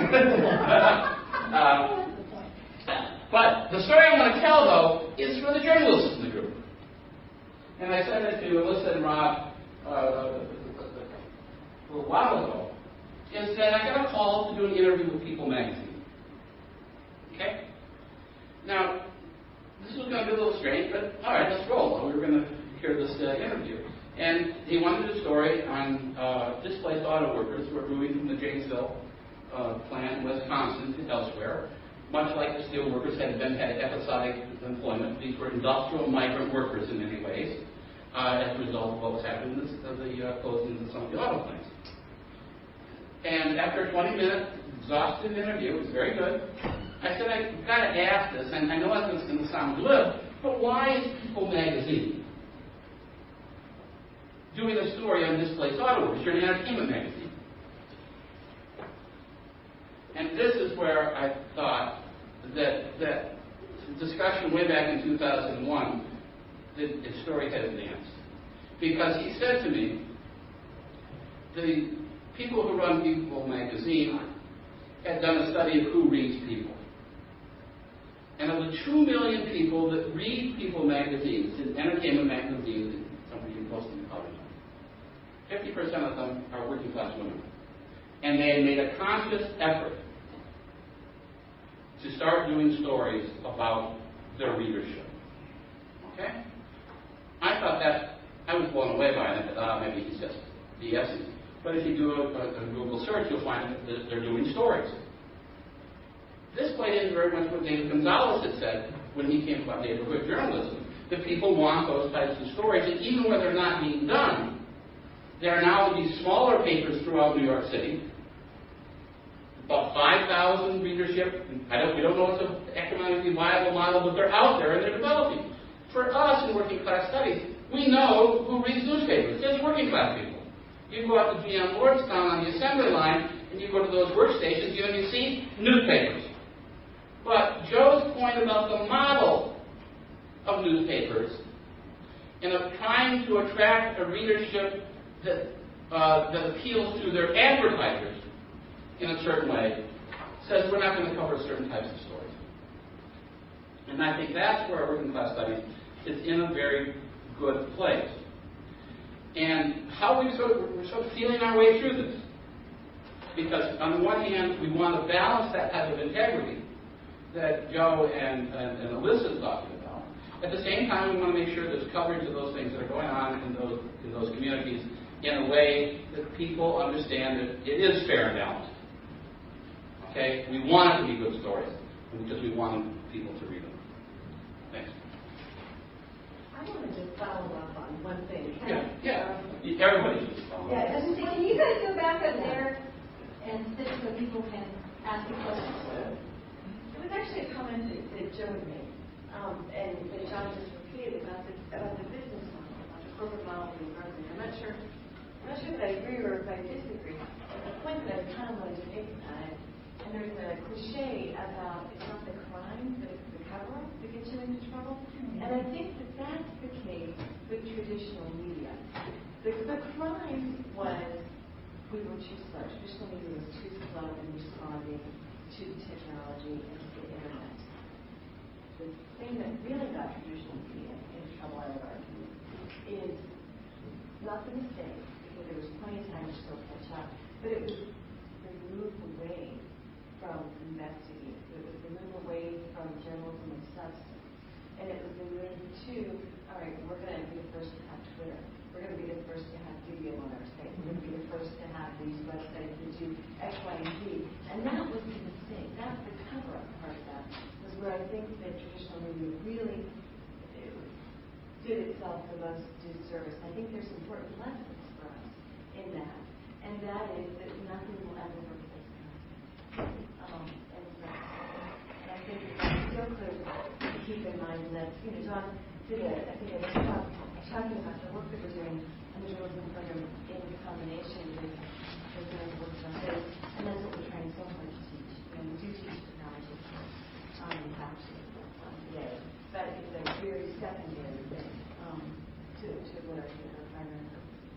But the story I want to tell, though, is for the journalists in the group. And I said that to Alyssa and Rob a little while ago, is that I got a call to do an interview with People magazine. Okay? Now, this was going to be a little strange, but all right, let's roll. We were going to hear this interview. And he wanted a story on displaced auto workers who are moving from the Janesville plant in Wisconsin to elsewhere. Much like the steel workers had episodic employment, these were industrial migrant workers in many ways, as a result of what was happening in the closing of some of the auto plants. And after a 20-minute exhaustive interview, it was very good, I said, I've got to ask this, and I know it's going to sound glib, but why is People magazine doing a story on displaced auto workers? You're an entertainment magazine. And this is where I thought that discussion way back in 2001, the story had advanced. Because he said to me, the people who run People magazine had done a study of who reads People. And of the 2 million people that read People magazines, entertainment magazines, and somebody in Boston College, 50% of them are working class women. And they made a conscious effort to start doing stories about their readership. Okay? I thought that, I was blown away by it. Maybe he's just BSing. But if you do a Google search, you'll find that they're doing stories. This played in very much what David Gonzalez had said when he came about neighborhood journalism, that people want those types of stories, and even when they're not being done, there are now these smaller papers throughout New York City, about 5,000 readership. We don't know it's an economically viable model, but they're out there and they're developing. For us in working class studies, we know who reads newspapers. It's working class people. You go out to GM Lordstown on the assembly line, and you go to those workstations, and you see newspapers. But Joe's point about the model of newspapers and of trying to attract a readership that appeals to their advertisers in a certain way, says we're not going to cover certain types of stories. And I think that's where working class studies is in a very good place. And how we're sort of feeling our way through this. Because on the one hand, we want to balance that type of integrity that Joe and Alyssa is talking about. At the same time, we want to make sure there's coverage of those things that are going on in those communities in a way that people understand that it is fair and balanced. Okay? We want it to be good stories because we want people to read them. Thanks. I want to just follow up on one thing. Yeah. Everybody should follow up. Yeah, just can you guys go back up there and sit so people can ask you questions? It was actually a comment that Joe made, and that John just repeated about the business model, about the corporate model being broken. I'm not sure if I agree or if I disagree. The point that I kind of wanted to make about it, and there's a cliche about it's not the crime, but it's the cover-up that gets you into trouble. And I think that that's the case with traditional media. The crime was we were too slow. Traditional media was too slow in responding to technology and to the internet. The thing that really got traditional media in trouble, I would argue, is not the mistake, because there was plenty of time to still catch up, but it was the move away from investigating. It was the move away from journalism of substance. And it was the move to, all right, we're going to be the first to have Twitter. We're going to be the first to have video on our site. We're going to be the first to have these websites that do X, Y, and Z. And that was the mistake. That's the cover-up part of that, was where I think that traditional media really did itself the most disservice. I think there's important lessons for us in that, and that is that nothing will ever replace content. And I think it's so critical to keep in mind that, John did I think I was talking about the work that we're doing in the journalism program in combination with the work on this, and that's what we're trying so hard to teach. We do teach technology, actually, today, but it's a very secondary thing to what I think our primary purpose is.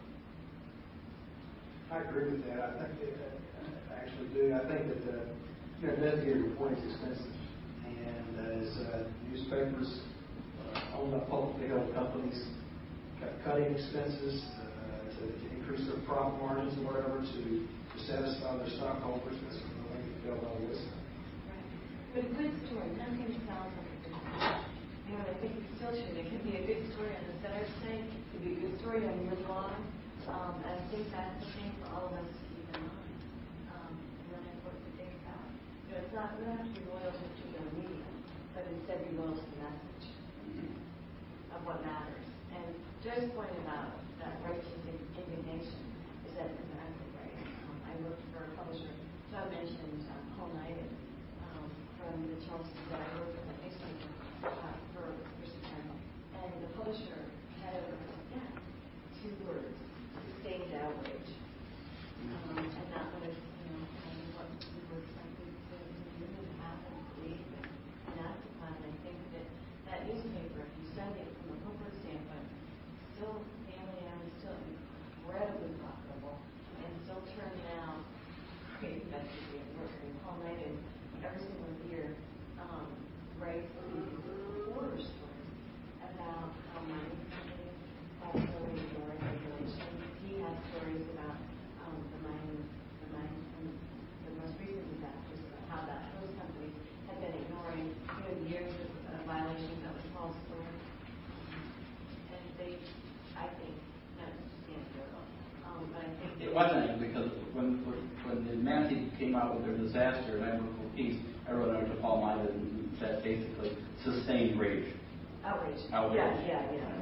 I agree with that. I think I actually do. I think that investigative reporting is expensive, and as newspapers owned by publicly held companies cutting expenses to increase their profit margins or whatever to satisfy their stockholders, that's what I think they'll well listen. Right. But a good story, nothing sounds like a good story. I think it's still true. It could be a good story on the center site, it could be a good story on your blog. And I think that's the thing for all of us to keep in mind. And really important to think about. It's not, we don't have to be loyal to particular media, but instead be loyal to the message of what matters. And Joe's point about that righteous indignation is that exactly right. I worked for a publisher, Joe mentioned Paul Knighton from the Charleston that I worked with a newspaper for some time. And the publisher had two words: sustained outrage. And that was, what we were expected to do and happen, believe, and act upon. And I think that newspaper, if you study it from a corporate standpoint, still family owned, still incredibly profitable, and still turning out great investigative work. I mean, Paul Knighton, every single year, writes these horror stories about how mining companies have so many ignored regulations. He has stories about the mining, and the most recent disasters, about how those companies have been ignoring years of violations of the false story. And they, I think, not just anecdotal, but I think It wasn't, because when the Manatee came out with their disaster, and I wrote a piece, I wrote it to Paul Knighton and said basically sustained rage. Outrage. Yeah.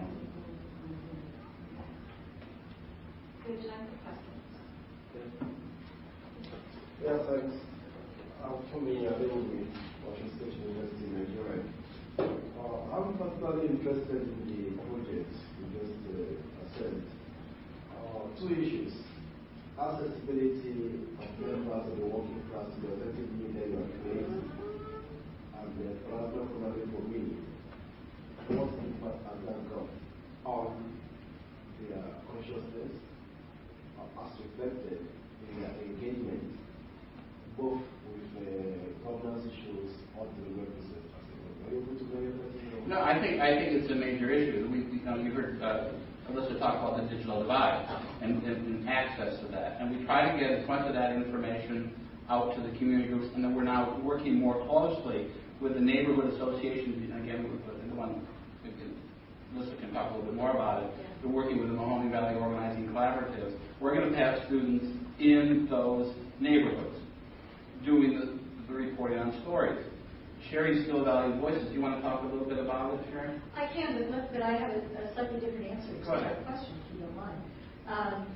Good, time for questions. Yeah, thanks. For me, I live with Washington State University in Nigeria. I'm particularly interested in the projects you just assessed. Two issues: accessibility of members of the working class to the authentic media you are creating, and perhaps not probably for me, what impact has that got on their consciousness as reflected in their engagement, both with governance issues or the represent? Are you able to verify? No, I think it's a major issue. You heard Alyssa talk about the digital divide and access to that, and we try to get as much of that information out to the community groups, and then we're now working more closely with the neighborhood associations. Again, with the one Alyssa can talk a little bit more about it. We're working with the Mahoning Valley Organizing Collaboratives. We're going to have students in those neighborhoods doing the reporting on stories. Sharing still valued voices. Do you want to talk a little bit about it, Sharon? I can, but I have a slightly different answer to that question, if you don't mind.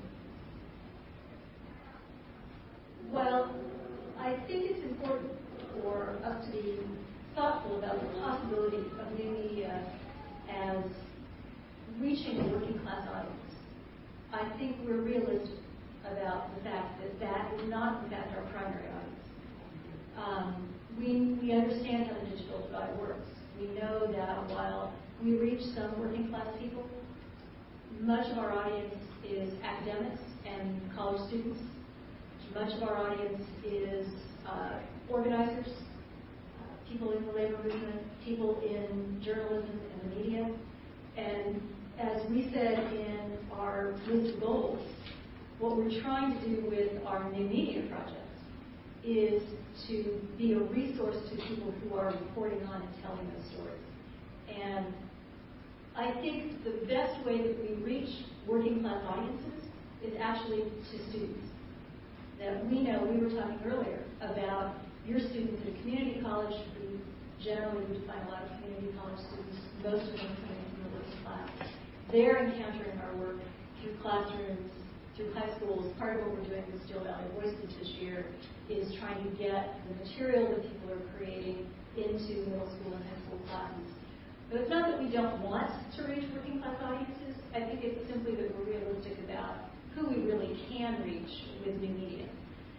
Well, I think it's important for us to be thoughtful about the possibility of new media as reaching a working class audience. I think we're realistic about the fact that that is not, in fact, our primary audience. We understand how the digital divide works. We know that while we reach some working class people, much of our audience is academics and college students. Much of our audience is organizers, people in the labor movement, people in journalism and the media. And as we said in our list of goals, what we're trying to do with our new media project is to be a resource to people who are reporting on and telling those stories. And I think the best way that we reach working class audiences is actually to students. That we know, we were talking earlier about your students at a community college. We generally would find a lot of community college students, most of them coming from the working class. they're encountering our work through classrooms, through high schools. Part of what we're doing with Steel Valley Voices this year is trying to get the material that people are creating into middle school and high school classes. But it's not that we don't want to reach working class audiences. I think it's simply that we're realistic about who we really can reach with new media.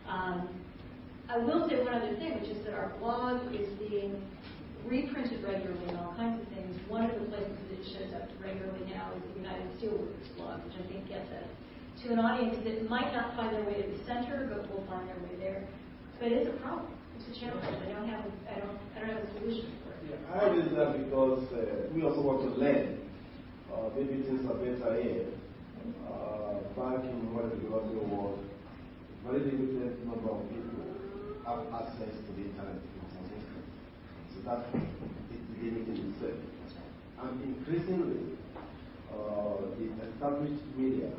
I will say one other thing, which is that our blog is being reprinted regularly and all kinds of things. One of the places that it shows up regularly now is the United Steelworkers blog, which I think gets us to an audience that might not find their way to the center, but will find their way there. But it's a problem. It's a challenge. I don't have a solution for it. Yeah, I raise that because we also want to learn. Maybe things are better here. Back in what the developing world, very limited number of people have access to the internet in some instances. So that's limiting itself. And increasingly, the established media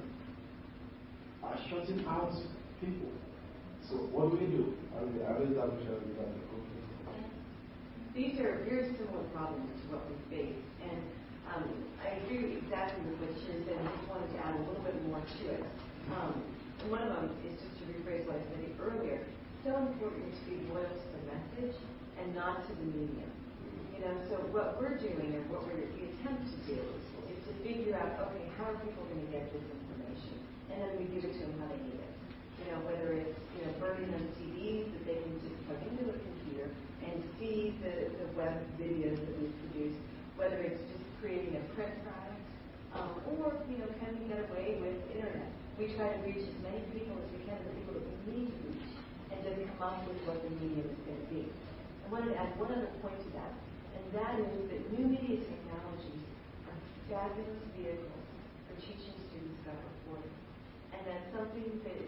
are shutting out people. So what do we do? I raise that question about the country. These are very similar problems to what we face. And I agree exactly with what she said, and I just wanted to add a little bit more to it. And one of them is just to rephrase what I said earlier. It's so important to be loyal to the message and not to the medium. You know, so what we're doing, or what the attempt to do, is to figure out, okay, how are people going to get this information? And then we give it to them how they need it. You know, whether it's, burning them CDs that they can just plug into the computer and see the web videos that we've produced, whether it's just creating a print product, or, can we get away with internet? We try to reach as many people as we can, the people that we need to reach, and then come up with what the medium is going to be. I wanted to add one other point to that, and that is that new media technologies are fabulous vehicles for teaching students about reporting. And that's something that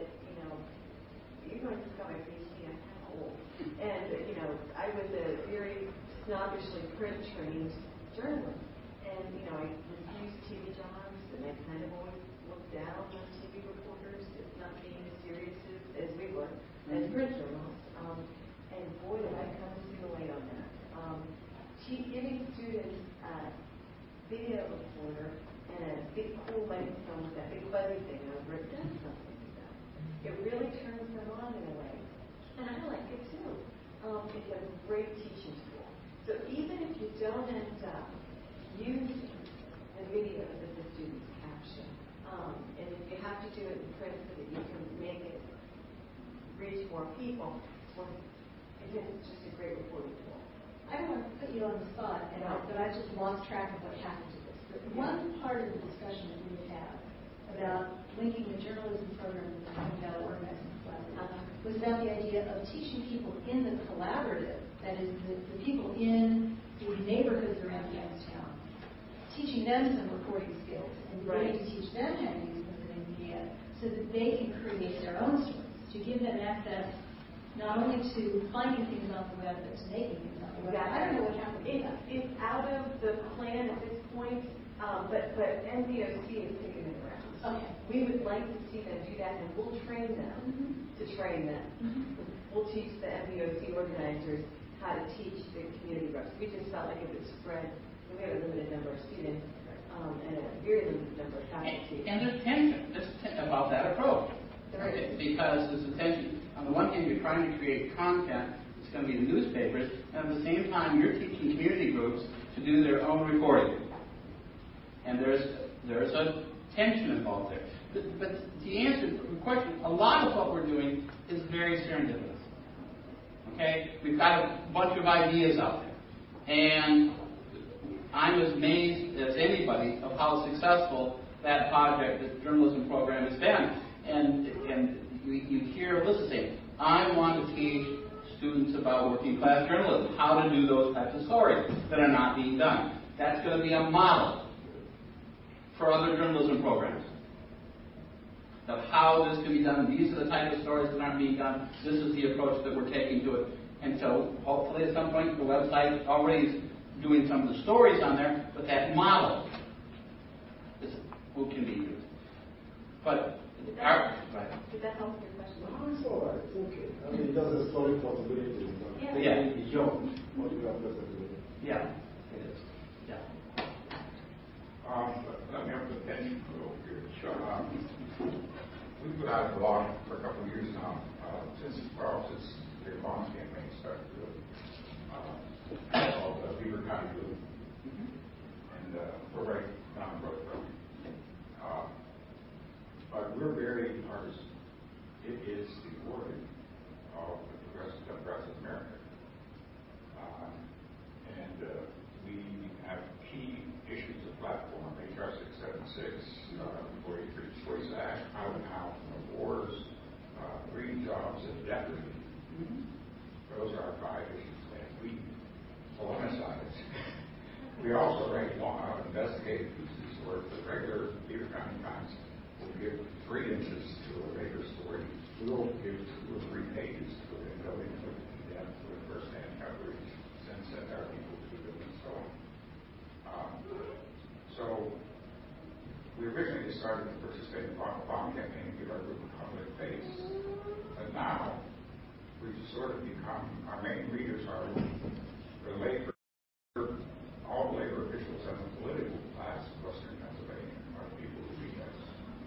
you're going to discover, I'm kind of old. And, I was a very snobbishly print-trained journalist. And, I refused TV jobs, and I kind of always looked down on TV reporters as not being as serious as we were as print journalists. And boy, did I come to see the light on that. Giving students a video reporter and a big cool microphone with that big fuzzy thing over it does something to them. It really turns them on in a way. And I like it too. It's a great teaching tool. So even if you don't end up using the videos that the students capture, and if you have to do it in print so that you can make it reach more people, it's just a great reporting tool. I don't want to put you on the spot, but I just lost track of what happened to this. But one part of the discussion that we had about linking the journalism program with the Young Gal Organizing Collaborative was about the idea of teaching people in the collaborative, that is, the people in the neighborhoods around Youngstown, teaching them some reporting skills and beginning to teach them how to use the new media so that they can create their own stories, to give them access not only to finding things on the web, but to making things on the web. I don't know what happened to that. It's out of the plan at this point, but NVOC is taking it around. Okay. We would like to see them do that, and we'll train them to train them. We'll teach the NVOC organizers how to teach the community reps. We just felt like it would spread. We have a limited number of students and a very limited number of faculty. And there's tension about that approach. Because there's a tension. On the one hand, you're trying to create content that's going to be in newspapers, and at the same time, you're teaching community groups to do their own reporting. And there's a tension involved there. But to answer the question, a lot of what we're doing is very serendipitous. Okay? We've got a bunch of ideas out there. And I'm as amazed as anybody of how successful that project, this journalism program, has been. And you hear Alyssa say, I want to teach students about working class journalism, how to do those types of stories that are not being done. That's going to be a model for other journalism programs of how this can be done. These are the type of stories that aren't being done. This is the approach that we're taking to it. And so hopefully at some point the website already is doing some of the stories on there, but that model is what can be used. But did that help your question? No, it's all right. It's okay. I mean, it does a story possibility. Yeah. Beyond what we have presently. Yeah, it is. Yeah. attention a little bit. Sure. We've put out a blog for a couple of years now, since the Obama campaign started, really, called Beaver County Blue. And we're right down the road from it. But we're very partisan. It is the origin of the Progressive America. And we have key issues of platform, HR 676, 43 Choice Act, out and out, wars, green jobs, and debt relief. Those are our 5 issues. And we politicize. We also write investigative pieces where the regular Beaver County Times will give 3 inches to a regular story. We will give 2 or 3 pages to it and go into depth with first-hand coverage and send our people to do it and so on. So we originally started to participate in the Obama campaign and give our group a public face. But now we've sort of become, our main readers are the labor, all the labor officials and the political class of Western Pennsylvania are the people who read us.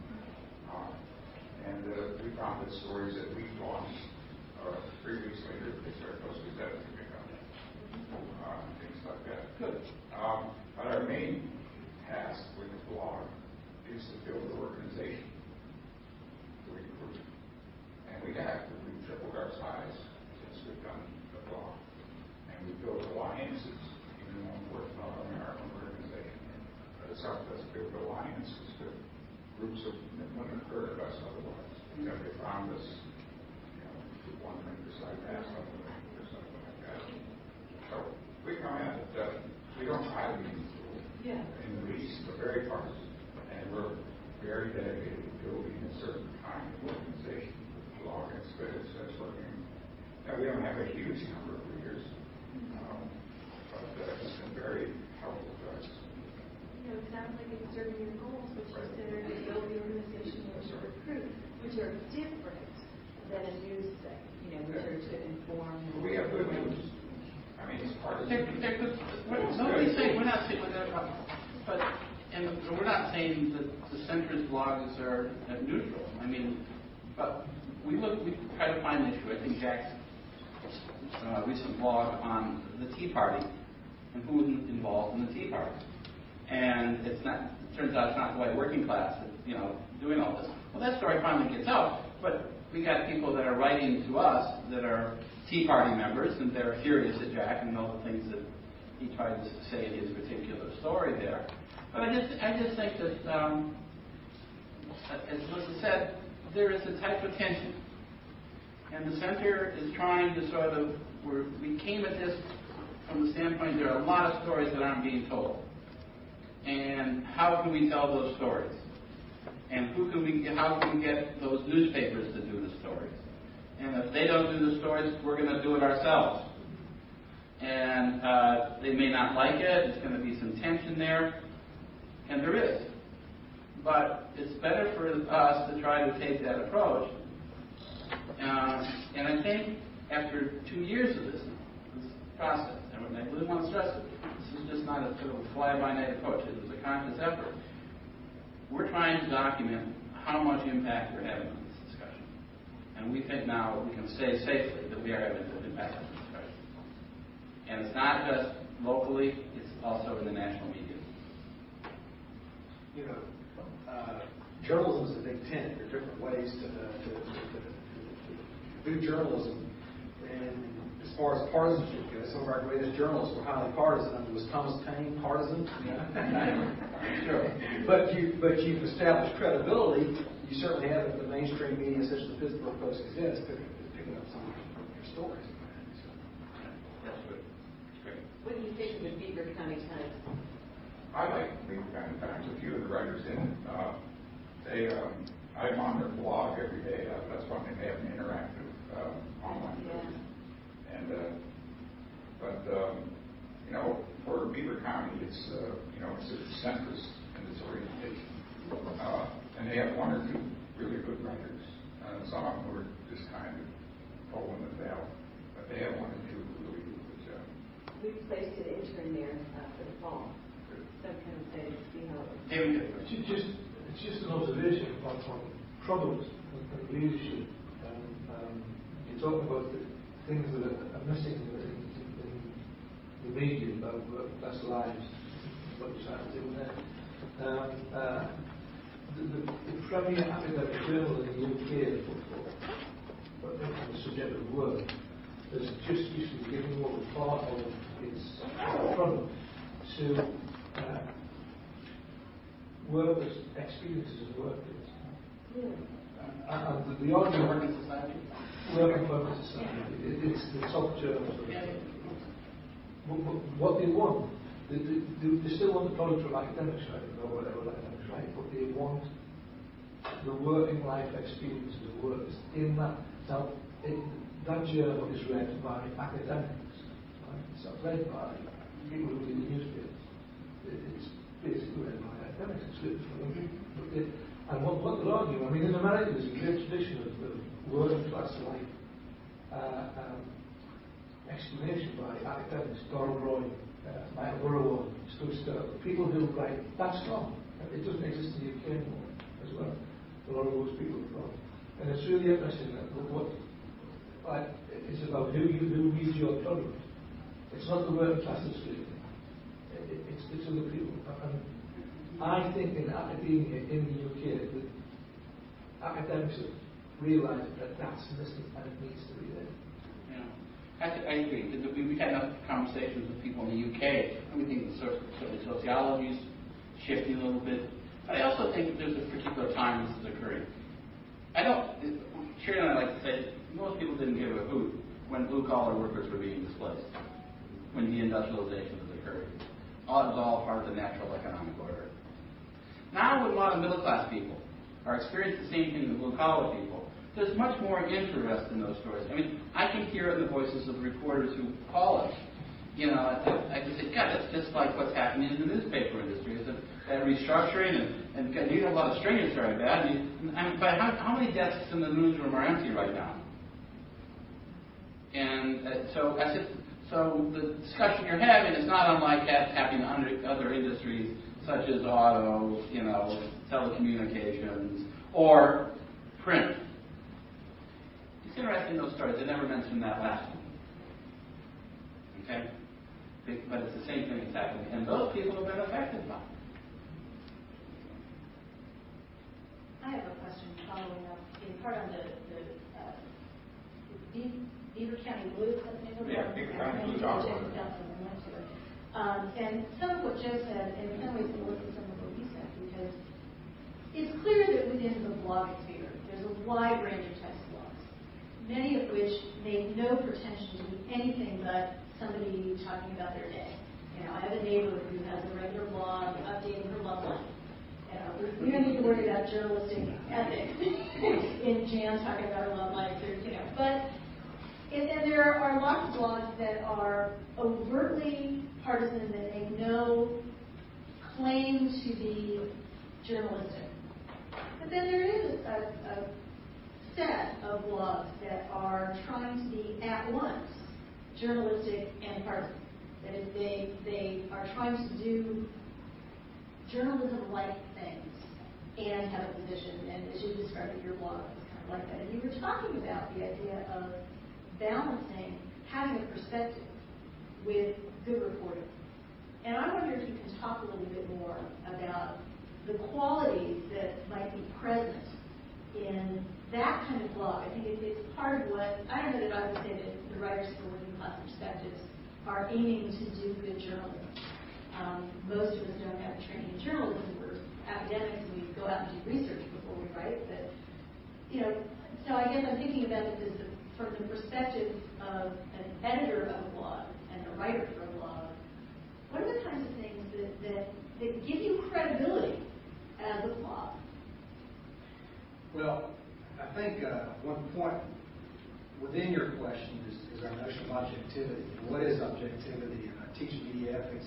And we found that stories that we launched 3 weeks later, they started posting that to pick up. Things like that. Good. But our main task with the blog is to build an organization to recruit. And we have. We've tripled our size since we've done the blog. And we've built alliances, even more important than our own organization. But it's helped us build alliances with groups of women who heard of us otherwise. Because they found us, through one thing beside that, something or something like that. So we come at it, we don't try to be in the least, we're very partisan. And we're very dedicated to building a certain kind of organization with the blog. It's good, it's working. Now, we don't have a huge number of readers, but it's been very helpful to us. It sounds like it's serving your goals, which is to build the organization which you recruit, which are different than a news thing, which are to inform. We have good news. I mean, it's part of They're good. Nobody's saying, we're not saying but we're not saying that the centrist blogs are neutral. I mean, but we try to find an issue. I think Jack's recent blog on the Tea Party and who was involved in the Tea Party. And it turns out it's not the white working class that's, doing all this. Well, that story finally gets out, but we got people that are writing to us that are Tea Party members, and they're furious at Jack and all the things that he tried to say in his particular story there. But I just think that, as Melissa said, there is a type of tension. And the center is trying to we came at this from the standpoint there are a lot of stories that aren't being told. And how can we tell those stories? And how can we get those newspapers to do the stories? And if they don't do the stories, we're going to do it ourselves. And they may not like it. There's going to be some tension there. And there is. But it's better for us to try to take that approach. And I think after 2 years of this process, and I really want to stress it, this is just not a sort of a fly-by-night approach. It was a conscious effort. We're trying to document how much impact we're having on this discussion. And we think now we can say safely that we are having an impact on this discussion. And it's not just locally, it's also in the national media. Journalism is a big tent. There are different ways to do journalism. And as far as partisanship goes, some of our greatest journalists were highly partisan. Was Thomas Paine partisan? Sure. But you've established credibility. You certainly have the mainstream media, such as the Pittsburgh Post-Gazette, is picking up some of your stories. That's good. Great. What do you think of the Beaver County Times? I like Beaver County Times. A few of the writers in it. I'm on their blog every day. That's one thing, they have an interactive online version. And for Beaver County, it's it's centrist in its orientation, and they have 1 or 2 really good writers. Some of them were just kind of pulling the bell, but they have 1 or 2 who really do a good job. We placed an intern there for the fall. Some kind of say, see how it. David, It's just an observation on product and leadership. You're talking about the things that are missing in the media about work-class lives, what you're trying to do there. The premier academic journal in the UK, on the subject of work, has just recently given over part of its product to workers' experiences as workers. And the argument, Working Society? Work and Focus Society, it's the top journals. What they want, they still want the product from academics, right, or whatever academics, right, but they want the working life experience of the workers in that. Now, that journal is read by academics, right? It's not read by people who read the newspapers. It's basically read by academics. It's written for them. And what they're arguing, I mean, in America there's a great tradition of working class life explanation by academics, Donald Roy, Michael Burrow, Stuart Sturt, people who write. That's gone. It doesn't exist in the UK anymore as well. A lot of those people have gone. And it's really interesting that it's about who reads your product. It's not the working class that's reading it. It's other people. And I think in academia in the UK that academics have realised that that's missing and it needs to be there. Yeah. I agree. We've had enough conversations with people in the UK, and we think certainly sociology is shifting a little bit. But I also think that there's a particular time this is occurring. Sherry and I like to say, most people didn't give a hoot when blue-collar workers were being displaced, when deindustrialization was occurring. It was all part of the natural economic order. Now, when a lot of middle-class people are experiencing the same thing as blue-collar people, there's much more interest in those stories. I mean, I can hear it in the voices of the reporters who call us. You know, I can say, God, that's just like what's happening in the newspaper industry. Is that restructuring and you have a lot of stringers very bad. But how many desks in the newsroom are empty right now? And so the discussion you're having is not unlike happening in other industries such as auto, telecommunications, or print. It's interesting, those stories. They never mentioned that last one. Okay? But it's the same thing that's happening. And those people have been affected by it. I have a question following up in part on the Beaver County Blues. Yeah, Beaver County Blues. And some of what Joe said, and in some ways it listen to some of what you said, because it's clear that within the blog sphere, there's a wide range of text blogs, many of which make no pretension to be anything but somebody talking about their day. I have a neighbor who has a regular blog updating her love life. We don't need to worry about journalistic ethics in Jan talking about her love life, and there are lots of blogs that are overtly partisan, that make no claim to be journalistic. But then there is a set of blogs that are trying to be at once journalistic and partisan. That is, they are trying to do journalism-like things and have a position. And as you described it, your blog was kind of like that. And you were talking about the idea of balancing having a perspective with good reporting. And I wonder if you can talk a little bit more about the qualities that might be present in that kind of blog. I think it's part of what, I don't know that I would say that the Writers for Working Class Perspectives are aiming to do good journalism. Most of us don't have training in journalism. We're academics and we go out and do research before we write. But, so I guess I'm thinking about this as from the perspective of an editor of a blog and a writer for a blog. What are the kinds of things that give you credibility as a blog? Well, I think one point within your question is our notion of objectivity. What is objectivity? And I teach media ethics.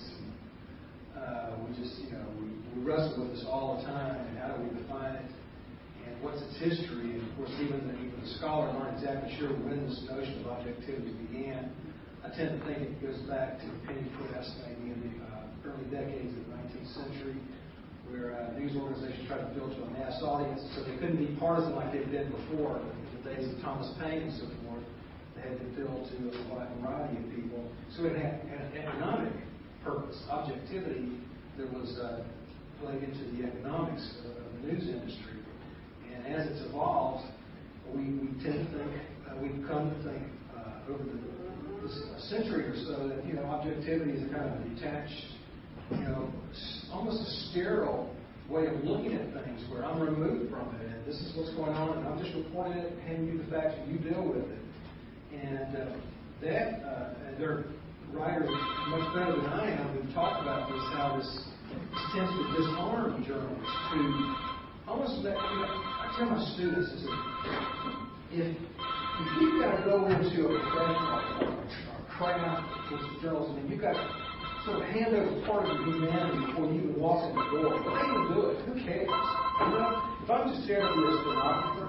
And we just, we wrestle with this all the time. And how do we define it? And what's its history? And of course, even the scholars aren't exactly sure when this notion of objectivity began. I tend to think it goes back to Penny Press maybe in the early decades of the 19th century, where news organizations tried to appeal to a mass audience, so they couldn't be partisan like they'd been before. In the days of Thomas Paine and so forth, they had to appeal to a wide variety of people. So it had an economic purpose, objectivity that was played into the economics of the news industry. And as it's evolved, we tend to think, we've come to think over this century or so that, objectivity is a kind of detached, almost a sterile way of looking at things where I'm removed from it and this is what's going on and I'm just reporting it and handing you the facts and you deal with it. And and there are writers much better than I am who talk about this, how this tends to disarm journalists to almost let, I tell my students, I said, if you've got to go into a professional or craft with journalism and you've got to sort of hand over part of your humanity before you even walk in the door, well, I can do it. Who cares? If I'm just there to be a stenographer,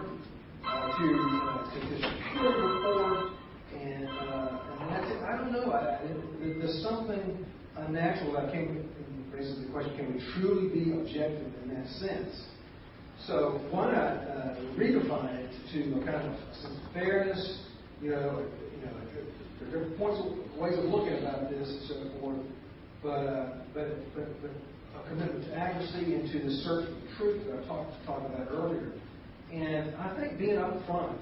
to just pure report, and that's it. I don't know. There's something unnatural that raises the question: can we truly be objective in that sense? So why not redefine it to a kind of some fairness? There are different ways of looking about this and so forth. But a commitment to accuracy and to the search for the truth that I talked about earlier. And I think being up front,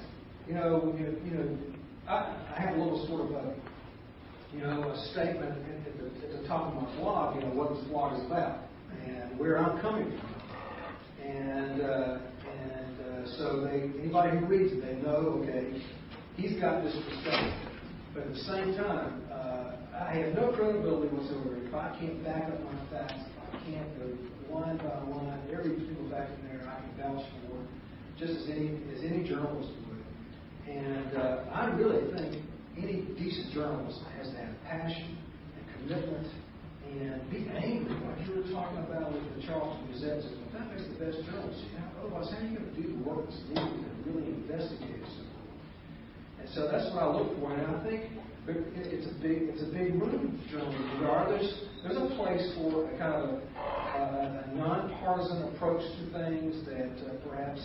I have a little sort of a statement at the top of my blog, what this blog is about and where I'm coming from. And so anybody who reads it, they know, okay, he's got this perspective. But at the same time, I have no credibility whatsoever if I can't back up my facts, if I can't go line by line, every single fact in there I can vouch for, just as any journalist would. And I really think any decent journalist has to have passion and commitment and be angry, like you were talking about with the Charleston Gazette. That makes the best journalist. Otherwise, how are you going to do the work that's needed and really investigate it? And so that's what I look for, and I think it's a big room, journalism. There's a place for a kind of a nonpartisan approach to things that perhaps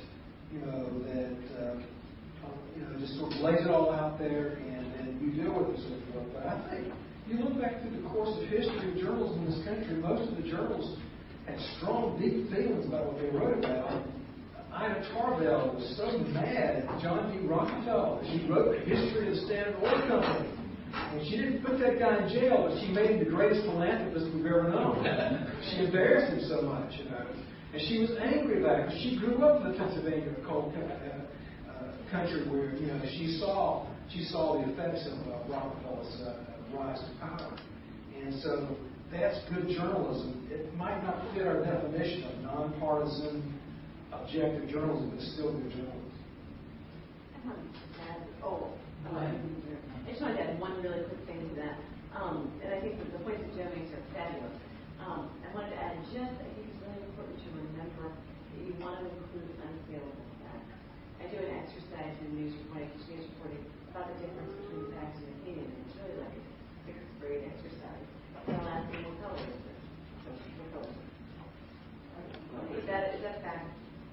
just sort of lays it all out there and you deal with it and so forth. But I think you look back through the course of history of journalism in this country, most of the journalists had strong, deep feelings about what they wrote about. Ina Tarbell was so mad at John D. Rockefeller. She wrote the history of the Standard Oil Company. And she didn't put that guy in jail, but she made him the greatest philanthropist we've ever known. She embarrassed him so much, And she was angry about it. She grew up in the Pennsylvania coal country where, she saw the effects of Rockefeller's rise to power. And so that's good journalism. It might not fit our definition of nonpartisan, objective journalism, but still good journalism. I just wanted to add one really quick thing to that. And I think that the points that Joe makes are fabulous. I wanted to add I think it's really important to remember that you want to include unassailable facts. I do an exercise in news reporting about the difference between facts and opinion, and it's really like a sixth grade exercise. And I'll ask them, what color is this? What color is this? Is that fact?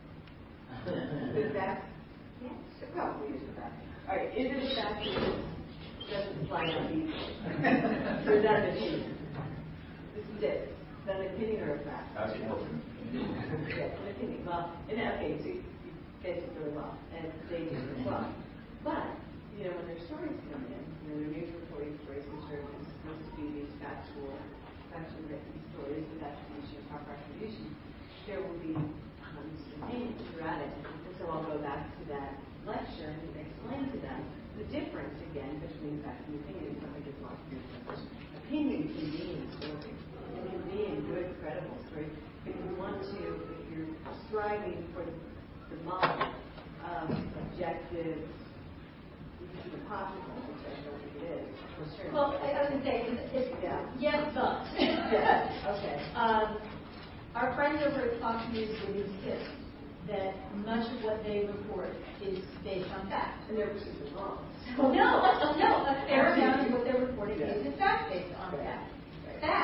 Is that? Yes, it probably is a fact. All right, is it a fact that this doesn't fly out easily? Or is that an opinion? This is it. Is that an opinion or a fact? That's important. Yes, an opinion. Well, okay, so you basically really well, and they do as well. But, when their stories come in, their news reporting stories, conservatives, these factual written stories with attribution, proper attribution, there will be opinions throughout it. And so I'll go back to that lecture and explain to them the difference, again, between fact and opinion. I think it's lots of difference. Opinion can be in story. It can be in good, credible story. If you're striving for the model of objective, possible, which I don't think it is. Well, I was going to say, yes, but. Yeah, okay. Our friends over at Fox News would insist that much of what they report is based on fact. And they're super wrong. No, a fair amount of what they're reporting is in fact based on fact. Fact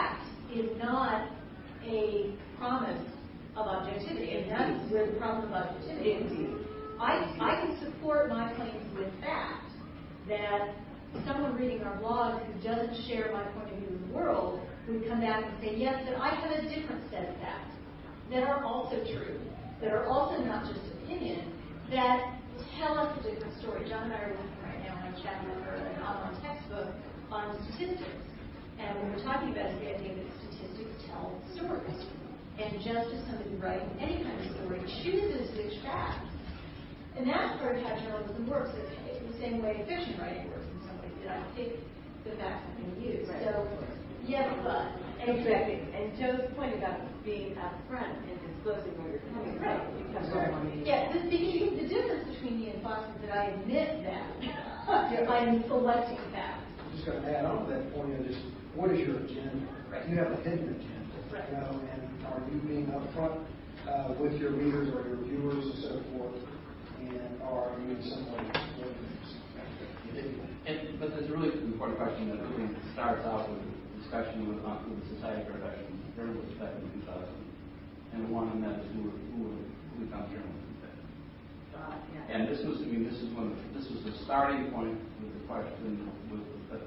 is not a promise of objectivity, and that's where the problem of objectivity is. I can support my claims with fact that someone reading our blog who doesn't share my point of view of the world would come back and say, yes, but I have a different set of facts that are also true, that are also not just opinion, that tell us a different story. John and I are working right now on a chapter for an online textbook on statistics. And when we're talking about the idea that statistics tell stories. And just as somebody writing any kind of story chooses which facts, and that's part of how journalism works. It's the same way fiction writing works in some ways, that I pick the facts I'm going to use. Right. So, yes, but. Exactly. And Joe's point about being upfront and disclosing where you're coming Right. from becomes very more meaningful. Yeah, the difference between me and Fox is that I admit that I'm selecting facts. I'm just going to add on to that point of just what is your agenda? Right. You have a hidden agenda, Right. And are you being upfront with your readers or your viewers and so forth? And are you in some way exploiting this? But there's a really important question that really starts out with a discussion with the Society of Professional Journalists back in 2000, and one of them is who becomes journalists today. Yeah. And this was the starting point with the question with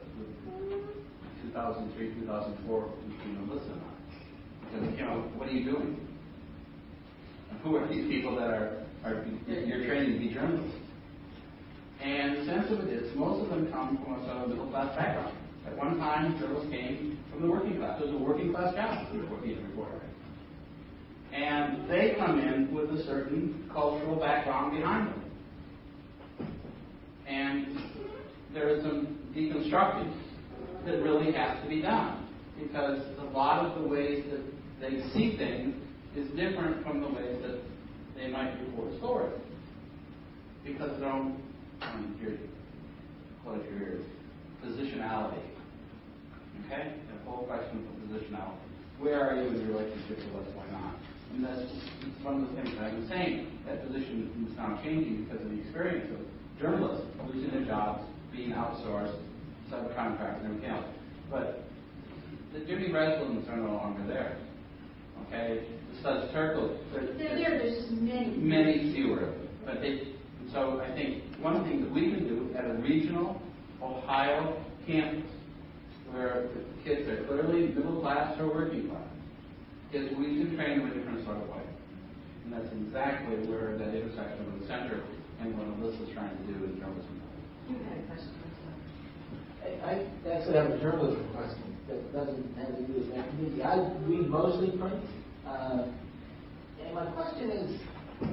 2003, 2004 between Melissa and I. Because, what are you doing? And who are these people that you're training to be journalists? And the sense of it is, most of them come from a sort of middle-class background. At one time, journalists came from the working class. It was a working-class job before being a reporter. And they come in with a certain cultural background behind them. And there is some deconstructing that really has to be done, because a lot of the ways that they see things is different from the ways that they might report stories. Because their own, close your ears, positionality. Okay? The whole question of positionality. Where are you in your relationship to what's going on? And that's one of the things that I've been saying. That position is now changing because of the experience of journalists losing their jobs, being outsourced, subcontracts, and everything else. But the Jimmy Reslin's are no longer there. Okay? The Studs Terkel. There's just many fewer. But so I think one of the things that we can do at a regional Ohio campus, where the kids are clearly middle class or working class, is we can train them a different sort of way. And that's exactly where that intersection of the center and what Alyssa's trying to do in journalism. You had a question. I actually have a journalism question that doesn't have to do with that community. I read mostly print, and my question is,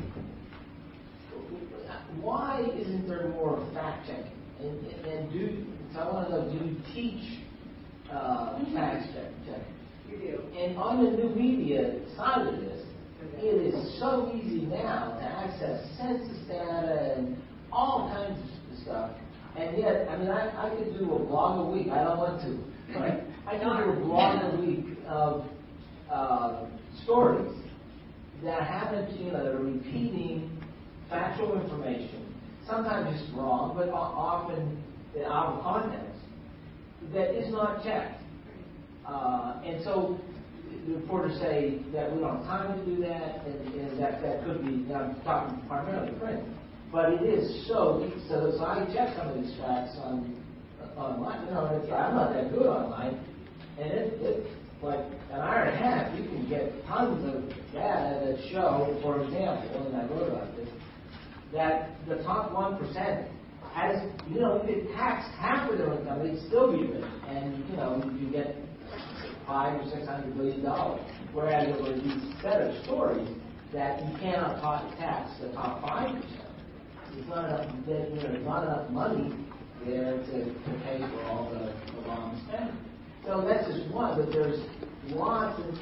why isn't there more fact checking? So I want to know, do you teach fact checking? You do. And on the new media side of this, it is so easy now to access census data and all kinds of stuff. And yet, I could do a blog a week. I don't want to, right? I could do a blog a week of stories that haven't, that are repeating factual information, sometimes it's wrong, but often out of context, that is not checked. And so the reporters say that we don't have time to do that, and that could be, I'm talking primarily print, but it is so I check some of these facts online. I'm not that good online, and it's like an hour and a half, you can get tons of data that show, for example, and I wrote about this, that the top 1% has, you could tax half of their income, they'd still be rich, and you get $500 or $600 billion. Whereas there were these set of stories that you cannot tax the top 5%. There's not enough money there to pay for all the wrong spending. So that's just one, but there's lots of,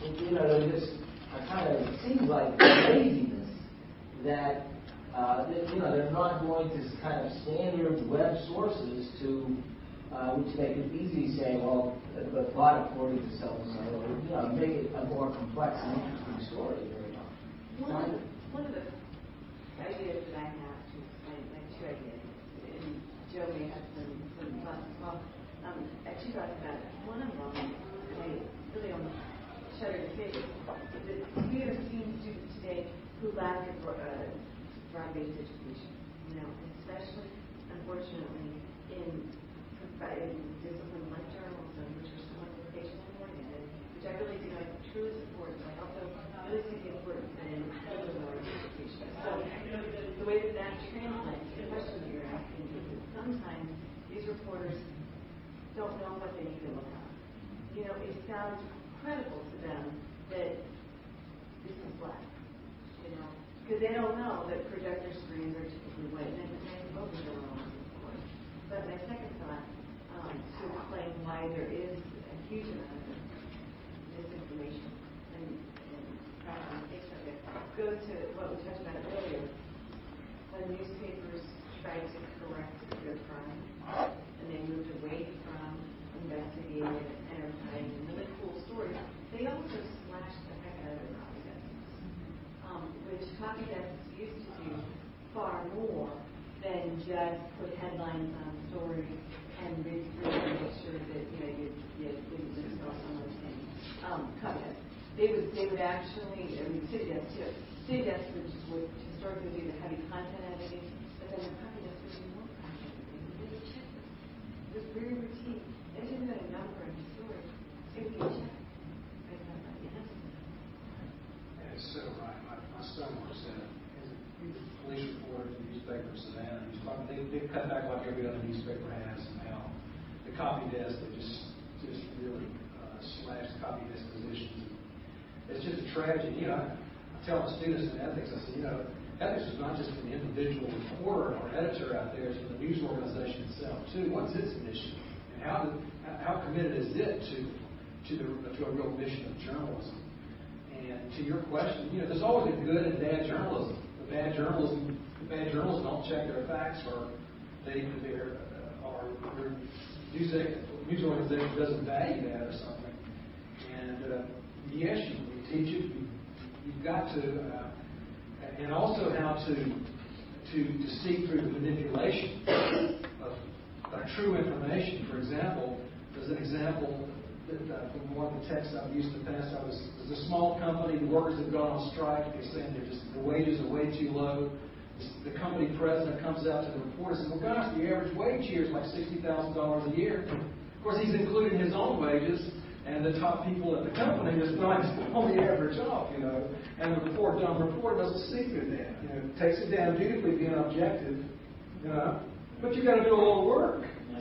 it seems like laziness that they're not going to kind of standard web sources to, which make it easy to say, well, the plot according to so-and-so, or, make it a more complex and interesting story very often. One of the ideas that I have to explain, like two ideas, and Joe may have some thoughts as well. Two thoughts about it. One of them, really on say this. We have seen students today who lack a broad-based education, especially, unfortunately, in disciplines like journalism, which are somewhat vocational oriented, which I really do, I truly support. So I also really see the importance in oriented education. So the way that translates, the question that you're asking is that sometimes these reporters don't know what they need to look up. It sounds credible to them that this is black, because they don't know that projector screens are typically white. And I suppose they're wrong, of course. But my second thought, to explain why there is a huge amount of misinformation and mistakes of it, goes to what we touched about earlier. When newspapers tried to correct their crime, and they moved away from investigative, enterprising, really cool stories, they also slashed the heck out of their copy desks, which copy desks used to do far more than just put headlines on stories and read through and make sure that you didn't just go someone's name. Copy desks. They would actually, city desks too. City desks would historically do the heavy content editing, but then the copy desks would do more content editing. They would check this. It was very routine. They didn't know a number of stories. It would get checked. Yeah, it's so right. My son works at he's a police reporter in the newspaper in Savannah. He's talking, they cut back like every other newspaper has, and how the copy desk, they just really slashed copy desk positions. It's just a tragedy. I tell my students in ethics, I say, ethics is not just for the individual reporter or editor out there, it's for the news organization itself too. What's its mission, and how committed is it to a real mission of journalism? And to your question, there's always a good and bad journalism. The bad journalists don't check their facts, or their news organization doesn't value that or something. And yes, you teach it. You've got to, and also how to seek through the manipulation of true information. For example, there's an example that from one of the texts I've used in the past. There's a small company. The workers have gone on strike. They're saying the wages are way too low. The company president comes out to the reporter and says, "Well, gosh, the average wage here is like $60,000 a year." Of course, he's including his own wages. And the top people at the company just on the average off, And the dumb report doesn't see through that. Takes it down dutifully, being objective, But you got to do a little work,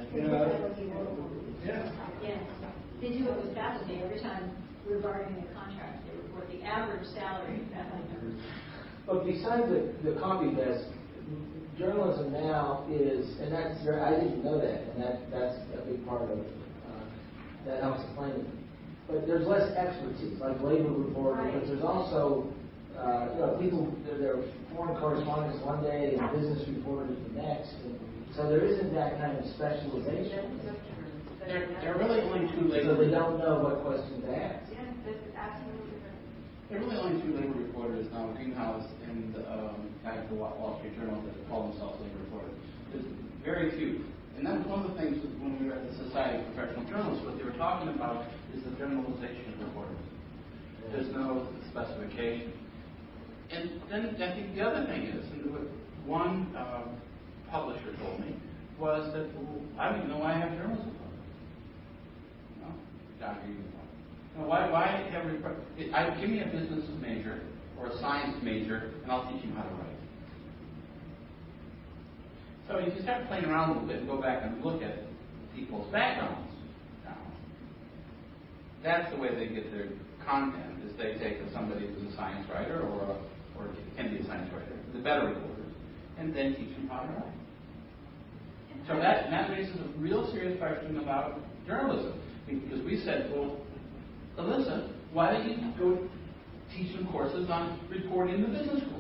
Yeah. Yeah. They do what was fascinating. Every time regarding the contract, they report the average salary. But besides the copy desk, journalism now is, and I didn't know that, and that's a big part of it. That helps explain it. But there's less expertise, like labor reporting, but there's also, people, they're foreign correspondents one day and business reporters the next. And so there isn't that kind of specialization. There are really only two labor. So they don't know what questions to ask. Yeah, that's absolutely right. There are really only two labor reporters now, Greenhouse and the guy at the Wall Street Journal that call themselves labor reporters. There's very few. And that was one of the things when we were at the Society of Professional Journalists, what they were talking about is the generalization of reporters. There's no specification. And then I think the other thing is, and what one publisher told me, was that, I don't even know why I have journalism club. Why have give me a business major or a science major, and I'll teach you how to write. So if you start playing around a little bit and go back and look at people's backgrounds now, that's the way they get their content, is they take somebody who's a science writer or can be a science writer, the better reporters, and then teach them how to write. So that raises a real serious question about journalism. Because we said, well, Alyssa, why don't you go teach some courses on reporting in the business school?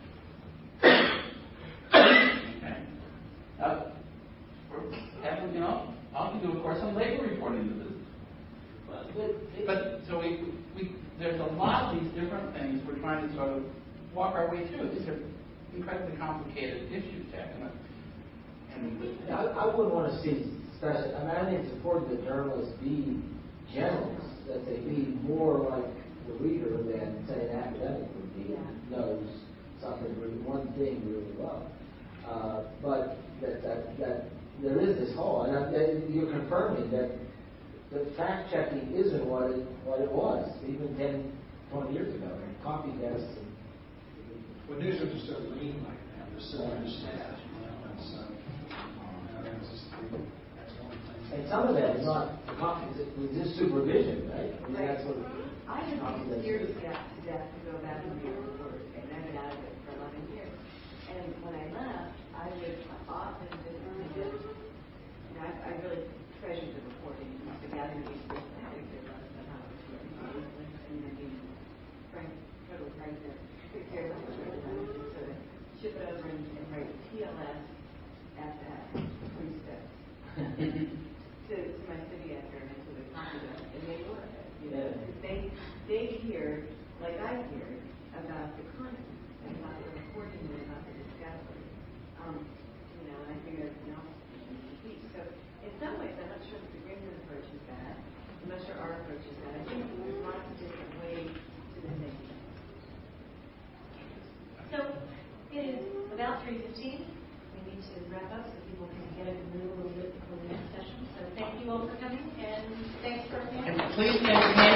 I'll do a course on labor reporting in the business. But so there's a lot of these different things we're trying to sort of walk our way through. These are incredibly complicated issues, Jack. I wouldn't want to see special. I think it's important that journalists be generalists, that they be more like the reader than, say, an academic would be, knows something, one thing really well. But that there is this hole, and you're confirming that the fact checking isn't what it was even 10, 20 years ago. Copy desks. Well, newsrooms are so lean right now. They're so understaffed. And so, that's just that's one thing. And some of that is not copies. It was just supervision, right? I mean, that's what. I had these years to go back and read reports, and I've been out of it for 11 years. And when I left, I would often I really treasured the reporting, the gathering these books, and how we did less than how it was and then being frank, totally frank there, took care of it, sort of ship it over and write TLS at that 3 steps to my city editor and to the copy desk, and they were. They hear, like I hear, about the content, and about the reporting, and about the discovery. And I figured, so in some ways, I'm not sure that the Greenwood approach is bad. I'm not sure our approach is bad. I think there's lots of different ways to the thing. So it is about 3:15. We need to wrap up so people can get up and move a little bit before the next session. So thank you all for coming, and thanks for. And please make